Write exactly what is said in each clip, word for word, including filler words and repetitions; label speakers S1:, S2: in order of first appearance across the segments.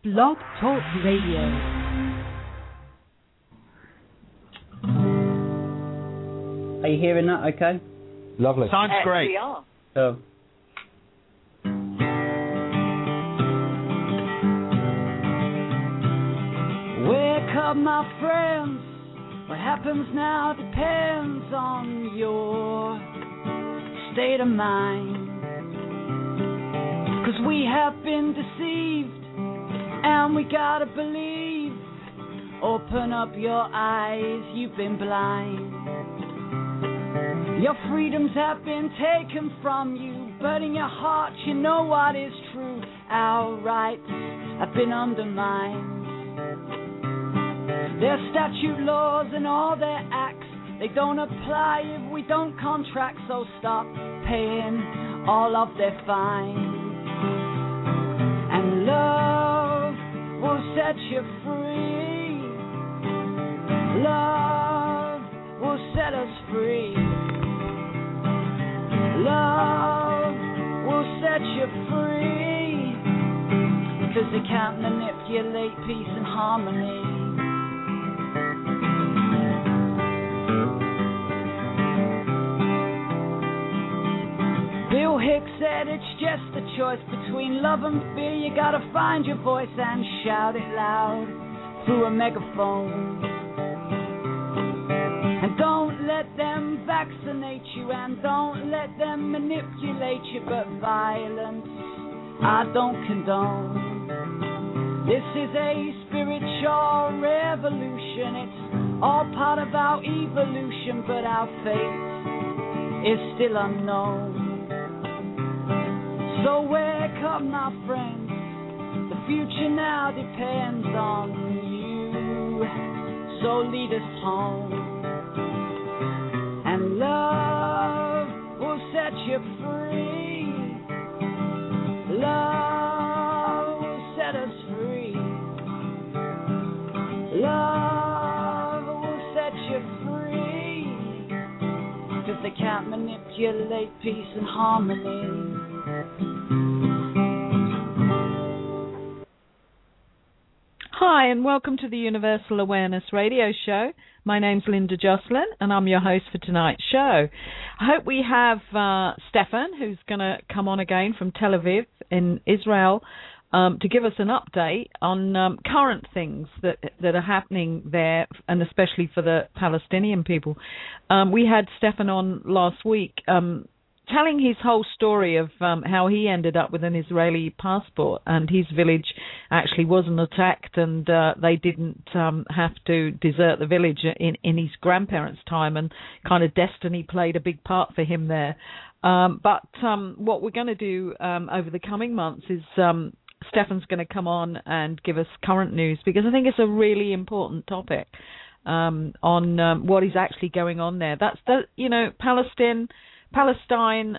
S1: Blog Talk Radio.
S2: Are you hearing that okay?
S3: Lovely.
S4: Sounds
S5: Yes,
S4: great.
S5: we are.
S2: So,
S6: Wake up, my friends. What happens now depends on your state of mind. 'Cause we have been deceived, and we gotta believe. Open up your eyes, you've been blind. Your freedoms have been taken from you, but in your heart you know what is true. Our rights have been undermined. Their statute laws and all their acts, they don't apply if we don't contract, so stop paying all of their fines. And love will set you free. Love will set us free. Love will set you free. Because they can't manipulate peace and harmony. Bill Hicks said it's just a choice between love and fear. You gotta find your voice and shout it loud through a megaphone. And don't let them vaccinate you, and don't let them manipulate you, but violence I don't condone. This is a spiritual revolution. It's all part of our evolution, but our fate is still unknown. So wake up, my friends. The future now depends on you. So lead us home. And love will set you free. Love will set us free. Love will set you free. Because they can't manipulate peace and harmony.
S7: Hi, and welcome to the Universal Awareness Radio Show. My name's Linda Jocelyn, and I'm your host for tonight's show. I hope we have uh, Stefan, who's going to come on again from Tel Aviv in Israel, um, to give us an update on um, current things that that are happening there, and especially for the Palestinian people. Um, we had Stefan on last week, um, telling his whole story of um, how he ended up with an Israeli passport, and his village actually wasn't attacked, and uh, they didn't um, have to desert the village in, in his grandparents' time, and kind of destiny played a big part for him there. Um, but um, what we're going to do um, over the coming months is um, Stefan's going to come on and give us current news, because I think it's a really important topic um, on um, what is actually going on there. That's the, you know, Palestine... Palestine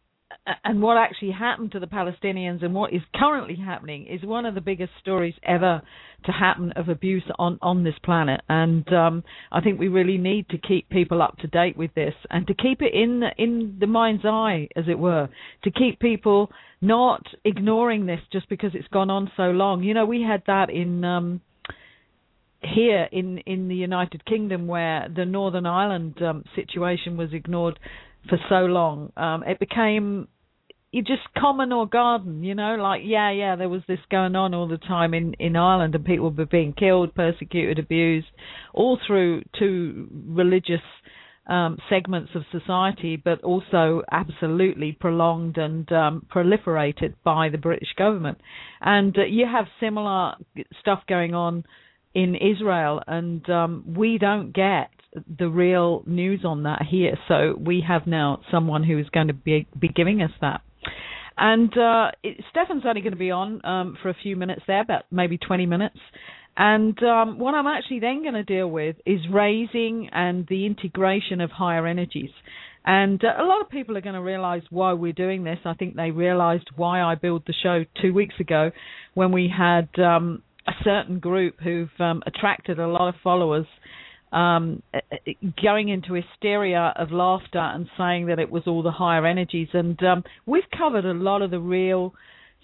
S7: and what actually happened to the Palestinians and what is currently happening is one of the biggest stories ever to happen of abuse on, on this planet. And um, I think we really need to keep people up to date with this, and to keep it in the, in the mind's eye, as it were, to keep people not ignoring this just because it's gone on so long. You know, we had that in... Um, here in, in the United Kingdom, where the Northern Ireland um, situation was ignored for so long. Um, it became you just common or garden, you know, like, yeah, yeah, there was this going on all the time in, in Ireland, and people were being killed, persecuted, abused, all through two religious um, segments of society, but also absolutely prolonged and um, proliferated by the British government. And uh, you have similar stuff going on in Israel, and um, we don't get the real news on that here. So we have now someone who is going to be, be giving us that. And uh, it, Stefan's only going to be on um, for a few minutes there, about maybe twenty minutes. And um, what I'm actually then going to deal with is raising and the integration of higher energies. And uh, a lot of people are going to realize why we're doing this. I think they realized why I built the show two weeks ago, when we had um, a certain group who've um, attracted a lot of followers um, going into hysteria of laughter and saying that it was all the higher energies. And um, we've covered a lot of the real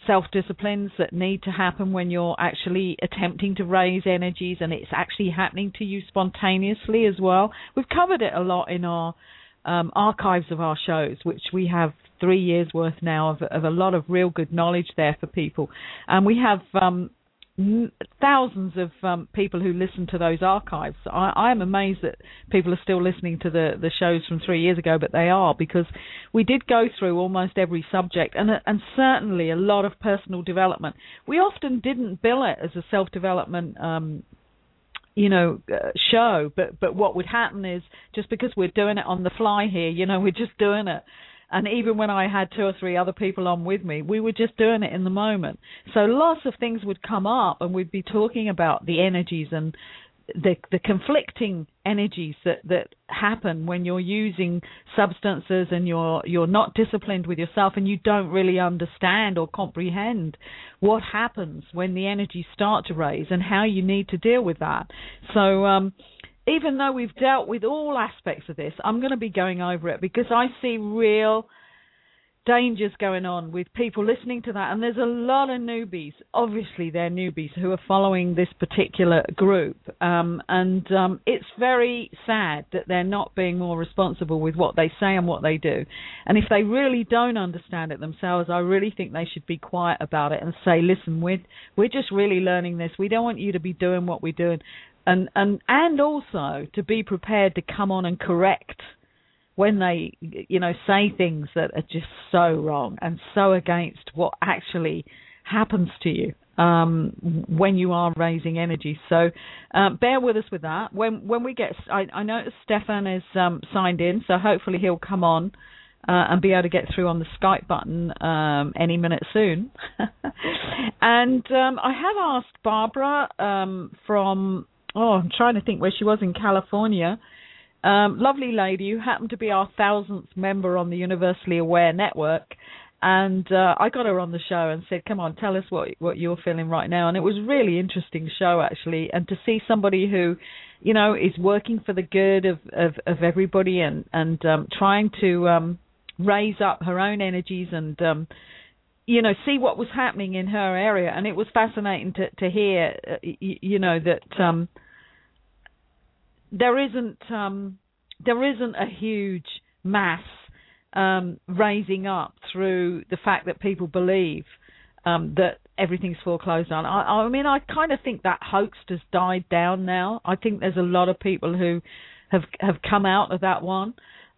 S7: self-disciplines that need to happen when you're actually attempting to raise energies, and it's actually happening to you spontaneously as well. We've covered it a lot in our um, archives of our shows, which we have three years worth now of, of a lot of real good knowledge there for people. And we have um, thousands of um, people who listen to those archives. I, I am amazed that people are still listening to the, the shows from three years ago, but they are, because we did go through almost every subject, and and certainly a lot of personal development. We often didn't bill it as a self-development um, you know, uh, show, but, but what would happen is, just because we're doing it on the fly here, you know, we're just doing it. And even when I had two or three other people on with me, we were just doing it in the moment. So lots of things would come up, and we'd be talking about the energies and the the conflicting energies that, that happen when you're using substances and you're you're not disciplined with yourself, and you don't really understand or comprehend what happens when the energies start to raise and how you need to deal with that. So um even though we've dealt with all aspects of this, I'm going to be going over it because I see real dangers going on with people listening to that. And there's a lot of newbies, obviously they're newbies, who are following this particular group. Um, and um, it's very sad that they're not being more responsible with what they say and what they do. And if they really don't understand it themselves, I really think they should be quiet about it and say, listen, we're, we're just really learning this. We don't want you to be doing what we're doing. And, and and also to be prepared to come on and correct when they, you know, say things that are just so wrong and so against what actually happens to you um, when you are raising energy. So um, bear with us with that. When when we get, I, I noticed Stefan is um, signed in, so hopefully he'll come on uh, and be able to get through on the Skype button um, any minute soon. And um, I have asked Barbara um, from... Oh, I'm trying to think where she was, in California. Um, lovely lady who happened to be our thousandth member on the Universally Aware Network. And uh, I got her on the show and said, come on, tell us what what you're feeling right now. And it was a really interesting show, actually. And to see somebody who, you know, is working for the good of, of, of everybody and, and um, trying to um, raise up her own energies and, um, you know, see what was happening in her area. And it was fascinating to, to hear, uh, you, you know, that... Um, There isn't um, there isn't a huge mass um, raising up through the fact that people believe um, that everything's foreclosed on. I, I mean, I kind of think that hoax has died down now. I think there's a lot of people who have have come out of that one.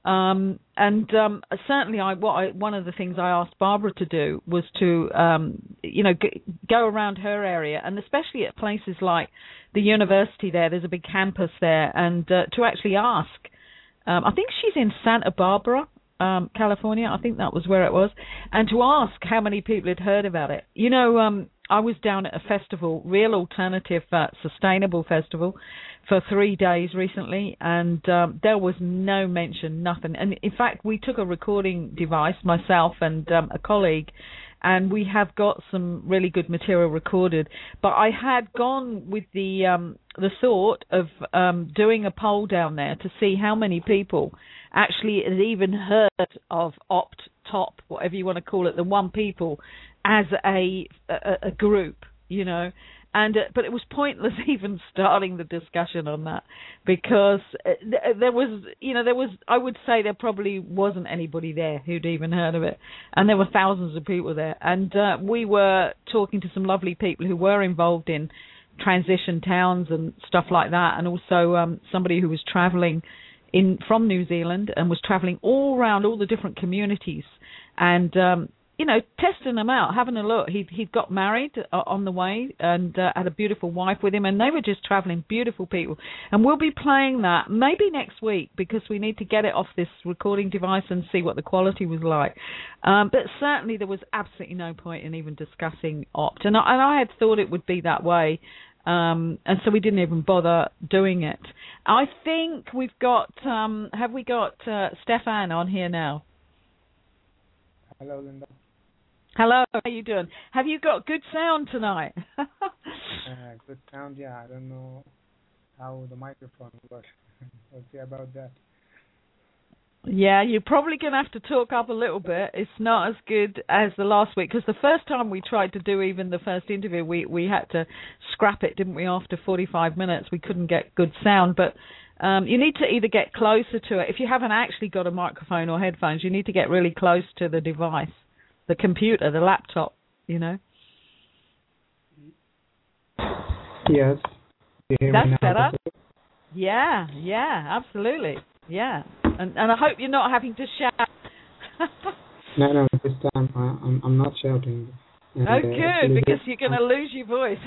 S7: Um, and um, certainly, I, what I, one of the things I asked Barbara to do was to, um, you know, g- go around her area, and especially at places like the university there. There's a big campus there, and uh, to actually ask. Um, I think she's in Santa Barbara, um, California. I think that was where it was, and to ask how many people had heard about it. You know, um, I was down at a festival, Real Alternative uh, Sustainable Festival, for three days recently, and um, there was no mention, nothing. And in fact, we took a recording device, myself and um, a colleague, and we have got some really good material recorded. But I had gone with the um, the thought of um, doing a poll down there to see how many people actually had even heard of Opt Top, whatever you want to call it, the One People, as a a, a group, you know. And uh, but it was pointless even starting the discussion on that, because there was, you know, there was, I would say there probably wasn't anybody there who'd even heard of it, and there were thousands of people there. And uh, we were talking to some lovely people who were involved in transition towns and stuff like that, and also um, somebody who was traveling in from New Zealand and was traveling all around all the different communities, and um, you know, testing them out, having a look. He he'd got married uh, on the way and uh, had a beautiful wife with him, and they were just traveling, beautiful people. And we'll be playing that maybe next week, because we need to get it off this recording device and see what the quality was like. Um, but certainly there was absolutely no point in even discussing Opt, and I, and I had thought it would be that way, um, and so we didn't even bother doing it. I think we've got, um, have we got uh, Stefan on here now?
S1: Hello, Linda.
S7: Hello, how are you doing? Have you got good sound tonight?
S1: uh, good sound, yeah. I don't know how the microphone works. We'll see about that.
S7: Yeah, you're probably going to have to talk up a little bit. It's not as good as the last week, because the first time we tried to do even the first interview, we, we had to scrap it, didn't we, after forty-five minutes. We couldn't get good sound, but um, you need to either get closer to it. If you haven't actually got a microphone or headphones, you need to get really close to the device, the computer, the laptop, you know.
S1: Yes. You hear
S7: That's
S1: me now?
S7: better. Yeah, yeah, absolutely. Yeah. And, and I hope you're not having to shout.
S1: No, no, this time I, I'm, I'm not shouting. And,
S7: Oh,
S1: uh,
S7: good,
S1: actually
S7: because
S1: this
S7: you're going to lose your voice.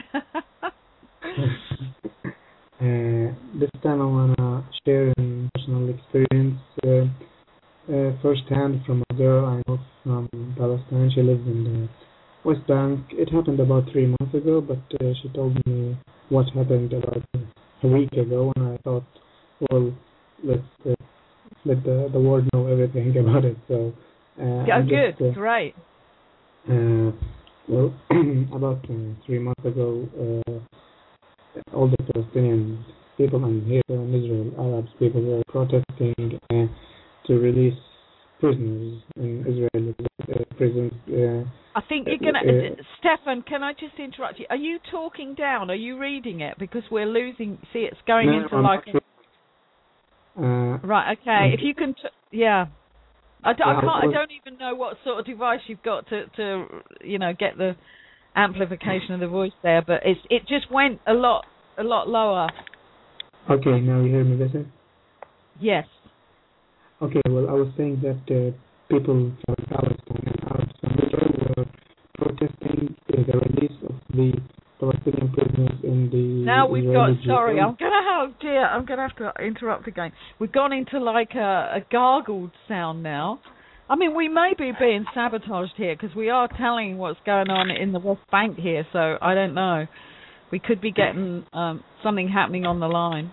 S1: uh, this time I want to share a personal experience uh, uh, firsthand from a girl I know from Palestine. She lives in the West Bank. It happened about three months ago, but uh, she told me what happened about a week ago, and I thought, well, let's uh, let the, the world know everything about it. So, uh,
S7: Yeah,
S1: I'm
S7: good,
S1: just, uh,
S7: great.
S1: Uh, well, about uh, three months ago, uh, all the Palestinian people and here in Israel, Arabs people were protesting uh, to release prisoners in Israeli uh, prisons. Uh,
S7: I think you're going to... Uh, Stefan, can I just interrupt you? Are you talking down? Are you reading it? Because we're losing... See, it's going
S1: no,
S7: into
S1: I'm
S7: like...
S1: not sure. uh,
S7: Right, okay.
S1: I'm
S7: If you can... T- yeah. I, d- I
S1: yeah,
S7: can't. I
S1: well,
S7: don't even know what sort of device you've got to, to, you know, get the amplification of the voice there. But it's it just went a lot, a lot lower.
S1: okay, now you hear me better?
S7: Yes.
S1: Okay, well, I was saying that uh, people from Palestine and Arabs from Israel were protesting uh, the release of the Palestinian prisoners in the
S7: Now we've
S1: Israeli
S7: got. Sorry,
S1: jail.
S7: I'm gonna have. Dear, I'm gonna have to interrupt again. We've gone into like a, a gargled sound now. I mean, we may be being sabotaged here because we are telling what's going on in the West Bank here. So I don't know. We could be getting um, something happening on the line.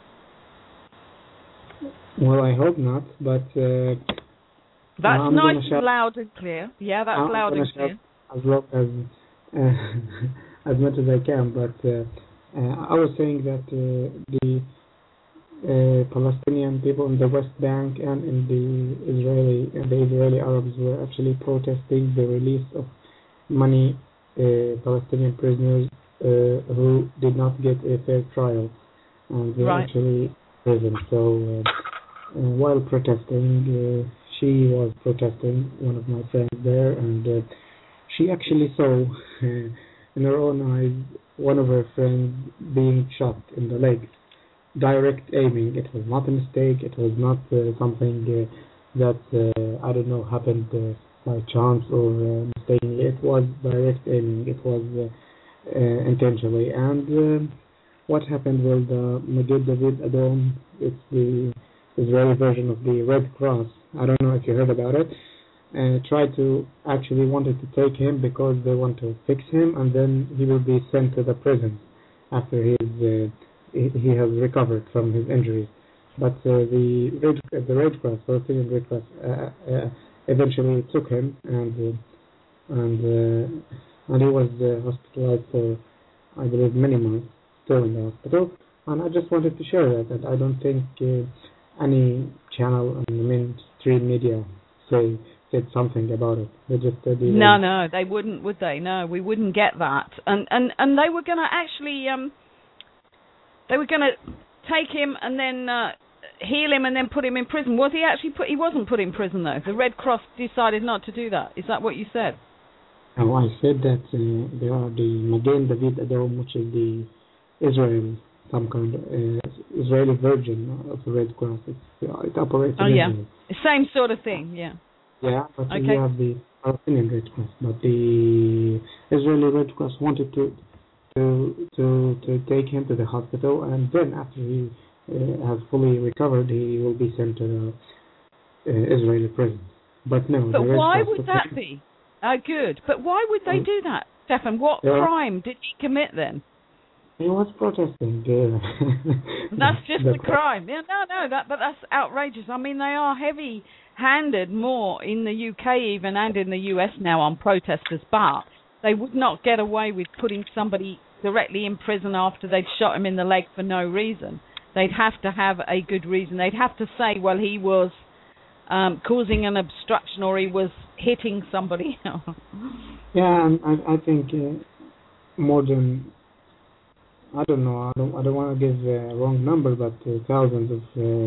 S1: Well, I hope not, but uh,
S7: That's
S1: I'm
S7: nice
S1: gonna
S7: and
S1: shout,
S7: loud and clear. Yeah, that's
S1: I'm
S7: loud
S1: gonna
S7: and
S1: shout
S7: clear.
S1: as loud as uh, as much as I can. But uh, uh, I was saying that uh, the uh, Palestinian people in the West Bank and in the Israeli and the Israeli Arabs were actually protesting the release of many uh, Palestinian prisoners uh, who did not get a fair trial, and were
S7: Right.
S1: actually prisoned. So. Uh, Uh, while protesting, uh, she was protesting, one of my friends there, and uh, she actually saw uh, in her own eyes one of her friends being shot in the leg. Direct aiming. It was not a mistake. It was not uh, something uh, that, uh, I don't know, happened uh, by chance or uh, mistakenly. It was direct aiming. It was uh, uh, intentionally. And uh, what happened? Well, the Magid David Adom, it's the Israeli version of the Red Cross. I don't know if you heard about it. Uh, tried to actually wanted to take him because they want to fix him, and then he will be sent to the prison after his uh, he, he has recovered from his injuries. But uh, the Red the Red Cross, Palestinian Red Cross, uh, uh, eventually took him, and uh, and uh, and he was uh, hospitalized for, I believe, many months, still in the hospital. And I just wanted to share that. That I don't think. Uh, any channel on the mainstream media say said something about it. They just said
S7: No, no, they wouldn't, would they? No, we wouldn't get that. And and and they were going to actually, um, they were going to take him and then uh, heal him and then put him in prison. Was he actually put? He wasn't put in prison though. The Red Cross decided not to do that. Is that what you said?
S1: No, I said that uh, they are the Magen David Adom, which is the Israel. Some kind of uh, Israeli version of the Red Cross. It's, uh, it operates
S7: Oh
S1: in
S7: yeah,
S1: Israel.
S7: same sort of thing. Yeah.
S1: Yeah, but
S7: Okay.
S1: you have the Palestinian Red Cross. But the Israeli Red Cross wanted to to to to take him to the hospital, and then after he uh, has fully recovered, he will be sent to the uh, Israeli prison. But no,
S7: But
S1: the Red
S7: why
S1: Cross
S7: would that
S1: him.
S7: be? Oh, good. But why would they
S1: Um,
S7: do that, Stefan? What
S1: yeah.
S7: crime did he commit then?
S1: He was protesting. Uh,
S7: That's just
S1: the
S7: the crime. Yeah, no, no, that, but that's outrageous. I mean, they are heavy-handed more in the U K even and in the U S now on protesters, but they would not get away with putting somebody directly in prison after they'd shot him in the leg for no reason. They'd have to have a good reason. They'd have to say, well, he was um, causing an obstruction, or he was hitting somebody.
S1: Yeah, and I, I think uh, more than, I don't know, I don't, I don't want to give a wrong number, but uh, thousands of uh,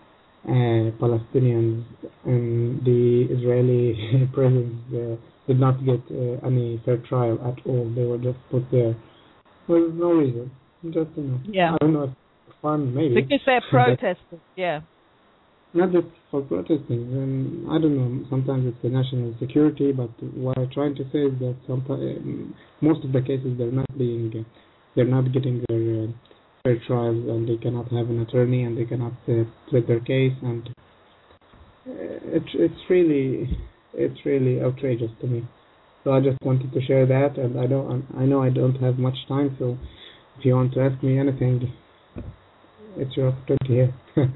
S1: uh, Palestinians in the Israeli prisons uh, did not get uh, any fair trial at all. They were just put there for no reason. Just, you know,
S7: yeah.
S1: I don't know, fun maybe.
S7: Because they're protesting, yeah.
S1: Not just for protesting, and I don't know, sometimes it's the national security, but what I'm trying to say is that sometimes, most of the cases they're not being, they're not getting their uh, fair trials, and they cannot have an attorney, and they cannot uh, split their case, and uh, it's it's really it's really outrageous to me. So I just wanted to share that, and I don't I know I don't have much time, so if you want to ask me anything, it's your opportunity here.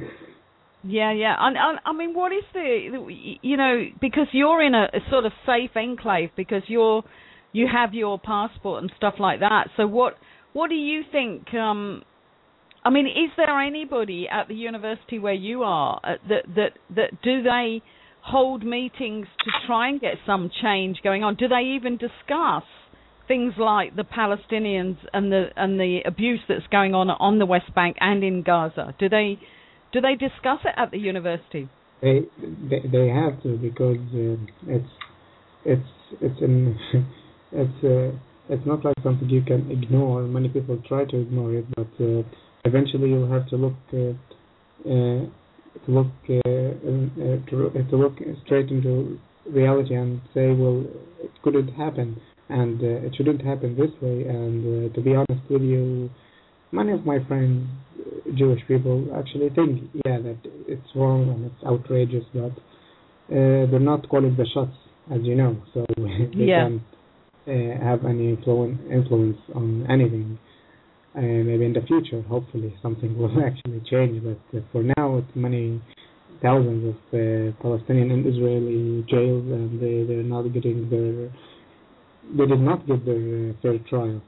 S7: Yeah, yeah. I, I, I mean, what is the, you know, because you're in a, a sort of safe enclave because you're, you have your passport and stuff like that. So what, what do you think? Um, I mean, is there anybody at the university where you are uh, that that that do they hold meetings to try and get some change going on? Do they even discuss things like the Palestinians and the and the abuse that's going on on the West Bank and in Gaza? Do they do they discuss it at the university?
S1: They they, they have to, because uh, it's it's it's an it's uh, it's not like something you can ignore. Many people try to ignore it, but uh, eventually you'll have to look uh, uh, to look uh, uh, to, to look straight into reality and say, well, it couldn't happen, and uh, it shouldn't happen this way. And uh, to be honest with you, many of my friends, uh, Jewish people, actually think, yeah, that it's wrong and it's outrageous, but uh, they're not calling the shots, as you know, so they
S7: Yeah.
S1: can't uh, have any influ- influence on anything. Uh, maybe in the future, hopefully, something will actually change, but uh, for now, it's many thousands of uh, Palestinian and Israeli jails, and they, they're not getting their, they did not get their uh, fair trial.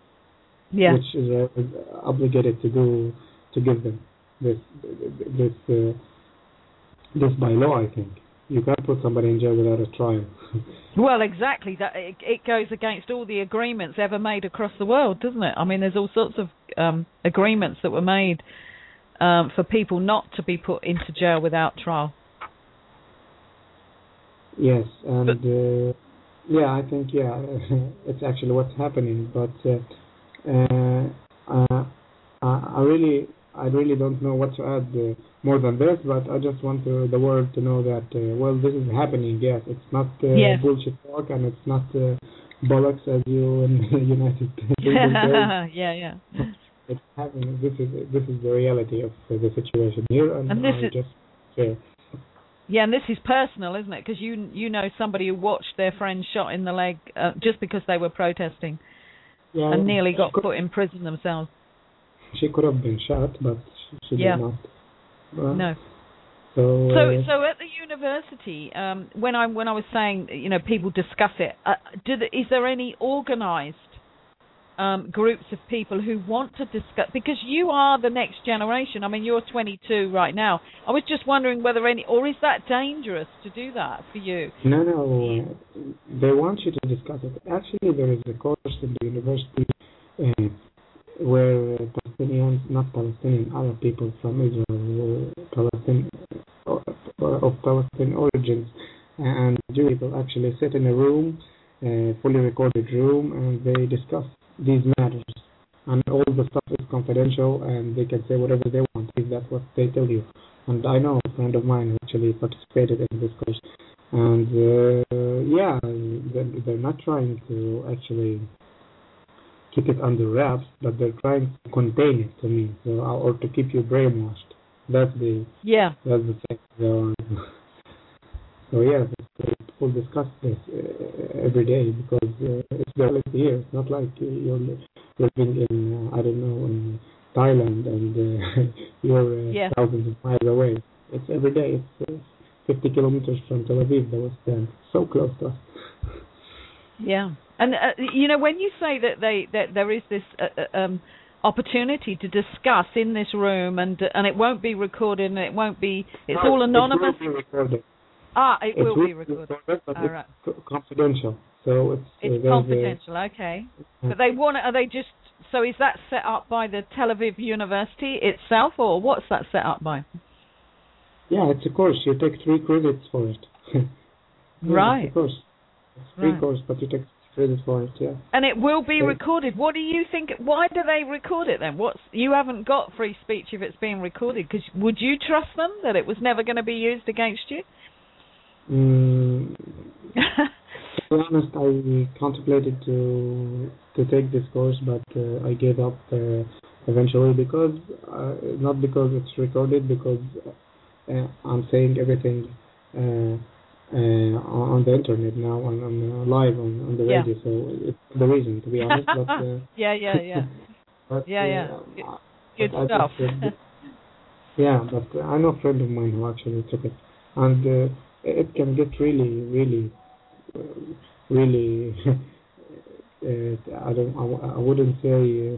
S7: Yeah.
S1: Which Israel is obligated to do, to give them this this uh, this by law. I think you can't put somebody in jail without a trial.
S7: Well, exactly. That it, it goes against all the agreements ever made across the world, doesn't it? I mean, there's all sorts of um, agreements that were made um, for people not to be put into jail without trial.
S1: Yes, and
S7: But,
S1: uh, yeah, I think yeah, it's actually what's happening, but. Uh, Uh, uh, I really, I really don't know what to add uh, more than this, but I just want to, the world to know that uh, well, this is happening. Yes, it's not uh,
S7: yeah.
S1: bullshit talk, and it's not uh, bollocks, as you in the United States.
S7: yeah, yeah.
S1: It's happening. This is this is the reality of uh, the situation here, and,
S7: and this
S1: I
S7: is
S1: just share.
S7: Yeah, and this is personal, isn't it? Because you you know somebody who watched their friend shot in the leg uh, just because they were protesting.
S1: Yeah,
S7: and nearly got
S1: could,
S7: put in prison themselves.
S1: She could have been shot, but she, she
S7: yeah.
S1: did not. Well,
S7: no.
S1: So,
S7: so,
S1: uh,
S7: so at the university, um, when I when I was saying, you know, people discuss it. Uh, do the, is there any organised um, groups of people who want to discuss? Because you are the next generation. I mean, you're twenty-two right now. I was just wondering whether any, or is that dangerous to do that for you?
S1: No, no. Uh, they want you to discuss it. Actually, there is a course in the university uh, where Palestinians, not Palestinian, Arab people from Israel, Palestine, uh, of Palestinian origins, and Jewish people actually sit in a room, a fully recorded room, and they discuss these matters. And all the stuff is confidential, and they can say whatever they want if that's what they tell you. And I know a friend of mine who actually participated in this course. And uh, yeah, they're, they're not trying to actually keep it under wraps, but they're trying to contain it to me, so, or to keep you brainwashed. That's the
S7: yeah.
S1: That's the thing. So, so yeah, people discuss this uh, every day because uh, it's the reality here. It's not like uh, you're living in uh, I don't know in Thailand and uh, you're uh,
S7: yeah.
S1: thousands of miles away. It's every day. It's uh, fifty kilometers from Tel Aviv, the West End, so close to us.
S7: Yeah, and uh, you know when you say that they that there is this uh, um, opportunity to discuss in this room, and and it won't be recorded, and it won't be. It's
S1: No,
S7: all anonymous.
S1: It will be recorded.
S7: Ah, it,
S1: it
S7: will,
S1: will
S7: be recorded.
S1: recorded but
S7: All
S1: it's
S7: right.
S1: co- confidential. So it's
S7: It's
S1: uh,
S7: confidential. Okay.
S1: Uh,
S7: But they want. Are they just? So is that set up by the Tel Aviv University itself, or what's that set up by?
S1: Yeah, it's a course. You take three credits for it. Yeah,
S7: Right.
S1: It's a course. It's a free
S7: Right.
S1: course, but you take credit for it. Yeah.
S7: And it will be
S1: So-
S7: recorded. What do you think? Why do they record it then? What's you haven't got free speech if it's being recorded? Because would you trust them that it was never going to be used against you?
S1: Mm, to be honest, I contemplated to to take this course, but uh, I gave up uh, eventually because uh, not because it's recorded, because uh, I'm saying everything uh, uh, on on the internet now, and I'm uh, live on, on the
S7: Yeah.
S1: radio. So it's the reason, to be honest. But uh,
S7: yeah, yeah, yeah.
S1: but,
S7: Yeah, yeah.
S1: uh,
S7: Good-
S1: but
S7: Good
S1: I
S7: stuff.
S1: just, uh, yeah, but uh, I know a friend of mine who actually took it, and uh, it can get really, really, uh, really. uh, I don't. I, w- I wouldn't say uh,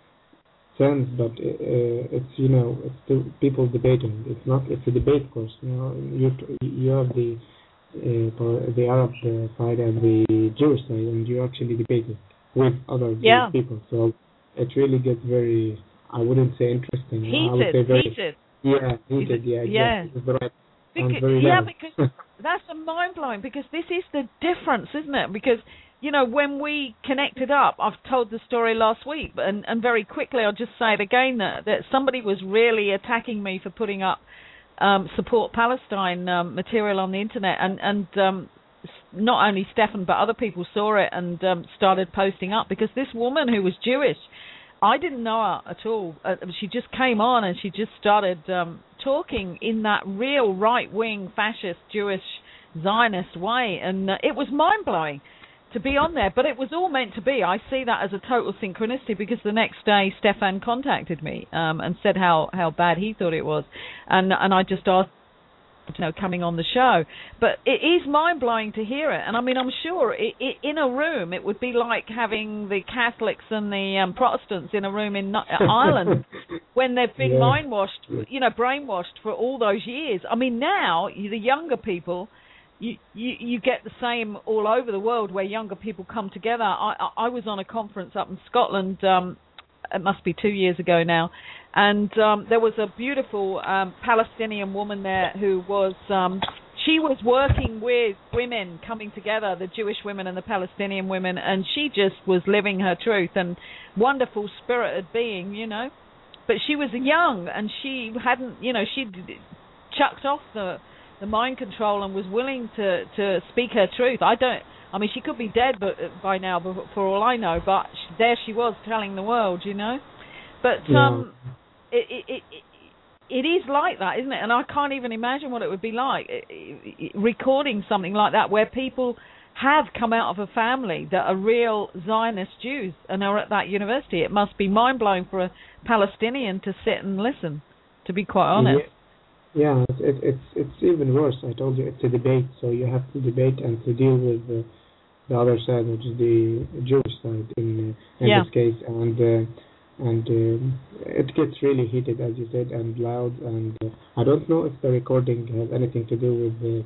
S1: tense, but uh, it's you know, it's the people debating. It's not. It's a debate course. You know, you t- you have the uh, for the Arab uh, side and the Jewish side, and you actually debating with other
S7: Yeah.
S1: Jewish people. So it really gets very. I wouldn't say interesting. I would say
S7: Heated,
S1: very.
S7: heated.
S1: Yeah, heated. Yeah,
S7: Yeah.
S1: exactly. This is the right. And
S7: Because,
S1: very
S7: yeah,
S1: loud.
S7: because that's a mind blowing. Because this is the difference, isn't it? Because you know, when we connected up, I've told the story last week, and, and very quickly I'll just say it again that, that somebody was really attacking me for putting up um, support Palestine um, material on the internet, and and um, s- not only Stefan but other people saw it and um, started posting up, because this woman who was Jewish, I didn't know her at all. Uh, she just came on and she just started um, talking in that real right-wing fascist Jewish Zionist way, and uh, it was mind-blowing to be on there, but it was all meant to be. I see that as a total synchronicity, because the next day Stefan contacted me um, and said how, how bad he thought it was, and and I just asked, you know, coming on the show. But it is mind-blowing to hear it, and I mean, I'm sure it, it, in a room it would be like having the Catholics and the um, Protestants in a room in Ireland when they've been
S1: Yeah.
S7: mind-washed, you know, brainwashed for all those years. I mean, now the younger people, You, you you get the same all over the world, where younger people come together. I I, I was on a conference up in Scotland. Um, it must be two years ago now, and um, there was a beautiful um, Palestinian woman there who was um, she was working with women coming together, the Jewish women and the Palestinian women, and she just was living her truth, and wonderful spirited being, you know. But she was young, and she hadn't, you know, she'd chucked off the the mind control and was willing to, to speak her truth. I don't, I mean, she could be dead but, by now, but for all I know, but she, there she was telling the world, you know. But
S1: Yeah.
S7: um, it, it, it, it is like that, isn't it? And I can't even imagine what it would be like i i recording something like that, where people have come out of a family that are real Zionist Jews and are at that university. It must be mind-blowing for a Palestinian to sit and listen, to be quite honest.
S1: Yeah. Yeah, it, it, it's it's even worse. I told you, it's a debate, so you have to debate and to deal with the, the other side, which is the Jewish side in uh, in
S7: Yeah.
S1: this case, and uh, and um, it gets really heated, as you said, and loud. And uh, I don't know if the recording has anything to do with the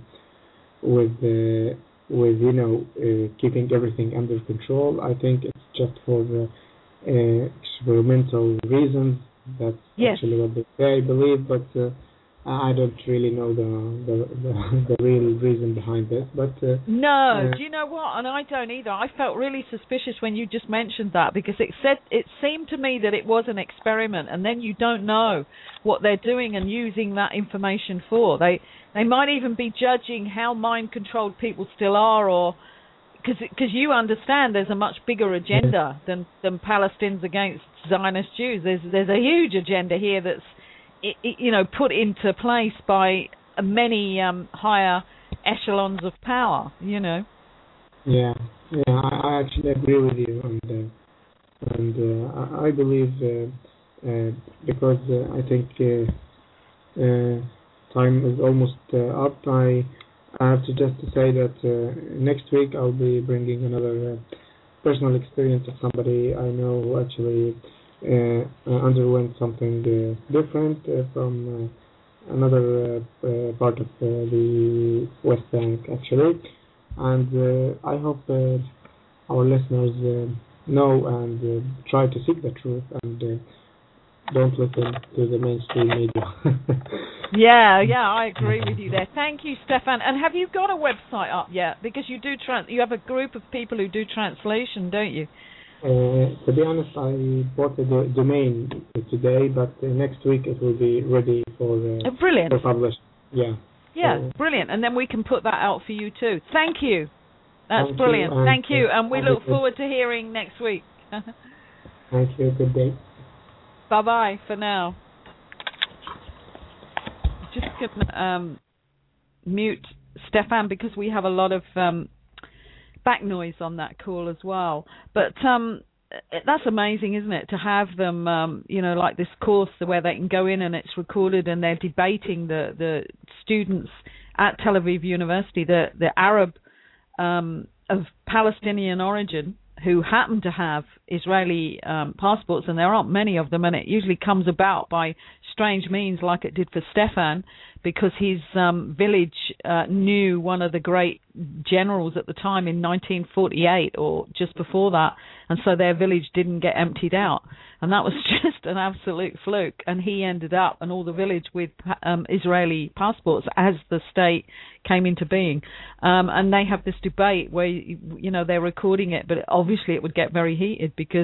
S1: with the with you know uh, keeping everything under control. I think it's just for uh, uh, experimental reasons. That's
S7: Yes.
S1: actually what they say, I believe, but. Uh, I don't really know the the, the, the real reason behind this, but uh,
S7: No,
S1: uh,
S7: do you know what? And I don't either. I felt really suspicious when you just mentioned that, because it said it seemed to me that it was an experiment, and then you don't know what they're doing and using that information for. They they might even be judging how mind-controlled people still are, or because because you understand there's a much bigger agenda than than Palestinians against Zionist Jews. There's there's a huge agenda here that's I, I, you know put into place by many um, higher echelons of power, you know.
S1: yeah, yeah, I, I actually agree with you, and uh, and uh, I, I believe uh, uh, because uh, I think uh, uh, time is almost uh, up. I I have to just to say that uh, next week I'll be bringing another uh, personal experience of somebody I know who actually uh, uh, underwent something uh, different uh, from uh, another uh, uh, part of uh, the West Bank, actually. And uh, I hope uh, our listeners uh, know and uh, try to seek the truth and uh, don't listen to the mainstream media.
S7: Yeah, yeah, I agree with you there. Thank you, Stefan. And have you got a website up yet? Because you do trans- you have a group of people who do translation, don't you?
S1: Uh, to be honest, I bought the do- domain today, but uh, next week it will be ready for uh,
S7: Oh, brilliant.
S1: for publish. Yeah.
S7: Yeah,
S1: So,
S7: brilliant. And then we can put that out for you too. Thank you. That's
S1: thank
S7: brilliant.
S1: You, and,
S7: thank you.
S1: uh,
S7: And we look forward to hearing next week.
S1: Thank you. Good day.
S7: Bye-bye for now. Just going to um, mute Stefan because we have a lot of um, back noise on that call as well. But um, that's amazing, isn't it, to have them, um, you know, like this course where they can go in and it's recorded and they're debating the, the students at Tel Aviv University, the, the Arab um, of Palestinian origin who happen to have Israeli um, passports, and there aren't many of them, and it usually comes about by strange means like it did for Stefan, because his um, village uh, knew one of the great generals at the time in nineteen forty-eight or just before that, and so their village didn't get emptied out. And that was just an absolute fluke, and he ended up, and all the village, with um, Israeli passports as the state came into being. Um, and they have this debate where, you know, they're recording it, but obviously it would get very heated because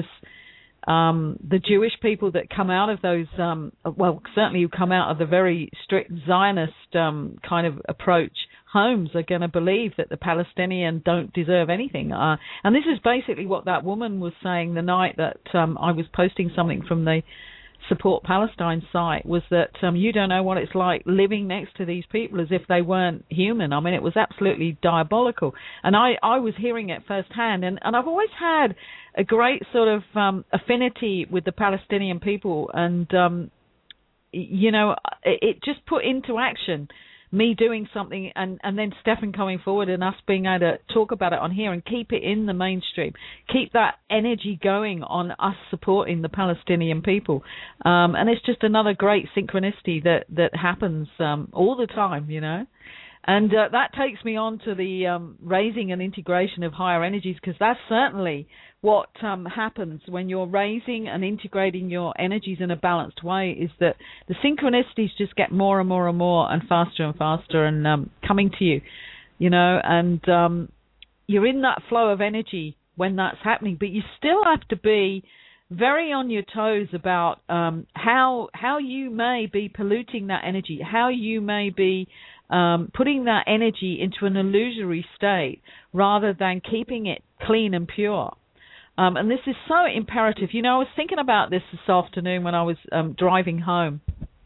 S7: um, the Jewish people that come out of those, um, well, certainly who come out of the very strict Zionist um, kind of approach homes are going to believe that the Palestinians don't deserve anything. Uh, and this is basically what that woman was saying the night that um, I was posting something from the Support Palestine site, was that um, you don't know what it's like living next to these people as if they weren't human. I mean, it was absolutely diabolical. And I, I was hearing it firsthand. And, and I've always had a great sort of um, affinity with the Palestinian people. And, um, you know, it, it just put into action me doing something and, and then Stefan coming forward and us being able to talk about it on here and keep it in the mainstream, keep that energy going on us supporting the Palestinian people. Um, and it's just another great synchronicity that, that happens um, all the time, you know. And uh, that takes me on to the um, raising and integration of higher energies, because that's certainly what um, happens when you're raising and integrating your energies in a balanced way, is that the synchronicities just get more and more and more and faster and faster and um, coming to you, you know, and um, you're in that flow of energy when that's happening, but you still have to be very on your toes about um, how how you may be polluting that energy, how you may be um, putting that energy into an illusory state rather than keeping it clean and pure. Um, and this is so imperative. You know, I was thinking about this this afternoon when I was um, driving home,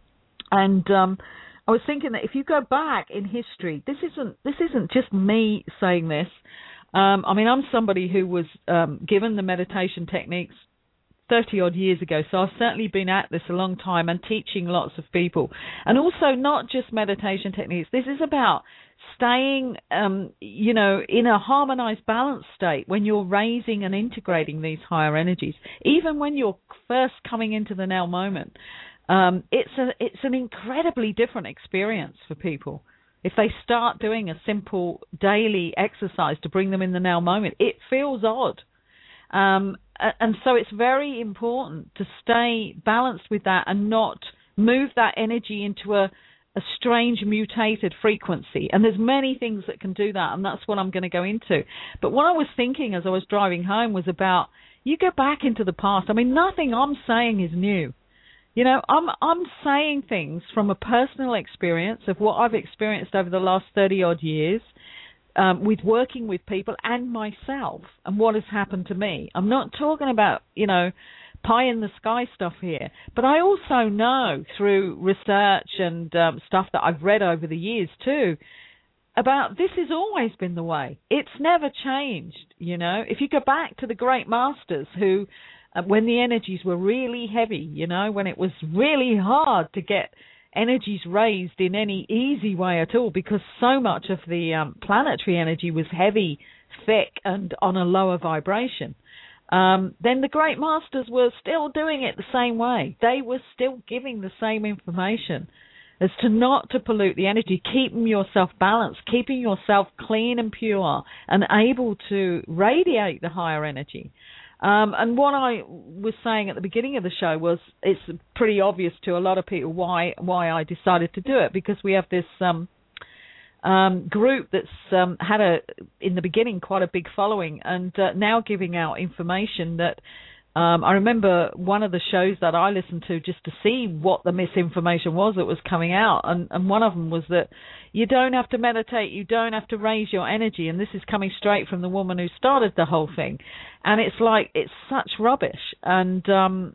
S7: and um, I was thinking that if you go back in history, this isn't this isn't just me saying this. Um, I mean, I'm somebody who was um, given the meditation techniques thirty odd years ago, so I've certainly been at this a long time and teaching lots of people. And also not just meditation techniques. This is about staying, um, you know, in a harmonized, balanced state when you're raising and integrating these higher energies. Even when you're first coming into the now moment, um, it's a it's an incredibly different experience for people. If they start doing a simple daily exercise to bring them in the now moment, it feels odd. Um, and so it's very important to stay balanced with that and not move that energy into a, a strange mutated frequency. And there's many things that can do that, and that's what I'm going to go into. But what I was thinking as I was driving home was about, you go back into the past. I mean, nothing I'm saying is new. You know, I'm I'm saying things from a personal experience of what I've experienced over the last thirty odd years. Um, with working with people and myself and what has happened to me. I'm not talking about, you know, pie in the sky stuff here, but I also know through research and um, stuff that I've read over the years too, about this has always been the way. It's never changed, you know. If you go back to the great masters who, uh, when the energies were really heavy, you know, when it was really hard to get energies raised in any easy way at all, because so much of the um, planetary energy was heavy, thick, and on a lower vibration. um, then the great masters were still doing it the same way. They were still giving the same information as to not to pollute the energy, keeping yourself balanced, keeping yourself clean and pure and able to radiate the higher energy. Um, and what I was saying at the beginning of the show was it's pretty obvious to a lot of people why why I decided to do it, because we have this um, um, group that's um, had a in the beginning quite a big following, and uh, now giving out information that um, I remember one of the shows that I listened to just to see what the misinformation was that was coming out, and, and one of them was that you don't have to meditate, you don't have to raise your energy, and this is coming straight from the woman who started the whole thing. And it's like, it's such rubbish. And um,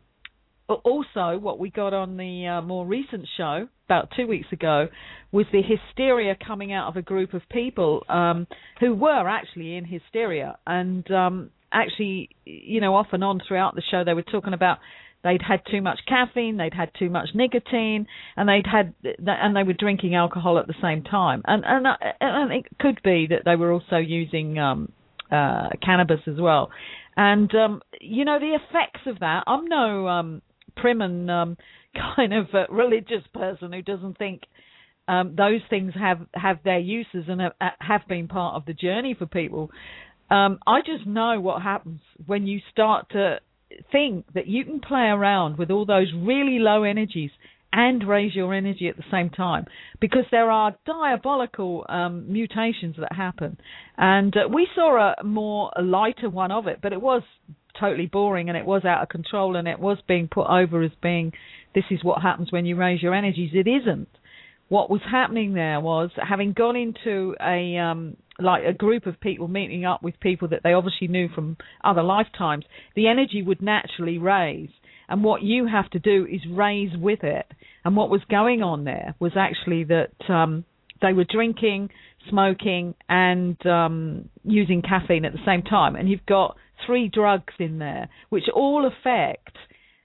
S7: also what we got on the uh, more recent show about two weeks ago was the hysteria coming out of a group of people um, who were actually in hysteria. And um, actually, you know, off and on throughout the show, they were talking about they'd had too much caffeine, they'd had too much nicotine, and they'd had, and they were drinking alcohol at the same time. And and, and it could be that they were also using um, uh, cannabis as well. And um, you know, the effects of that. I'm no um, prim and um, kind of uh, religious person who doesn't think um, those things have have their uses and have, have been part of the journey for people. Um, I just know what happens when you start to think that you can play around with all those really low energies and raise your energy at the same time, because there are diabolical um, mutations that happen. And uh, we saw a more a lighter one of it, but it was totally boring and it was out of control, and it was being put over as being, this is what happens when you raise your energies. It isn't. What was happening there was, having gone into a um, like a group of people, meeting up with people that they obviously knew from other lifetimes, the energy would naturally raise. And what you have to do is raise with it. And what was going on there was actually that um, they were drinking, smoking, and um, using caffeine at the same time. And you've got three drugs in there, which all affect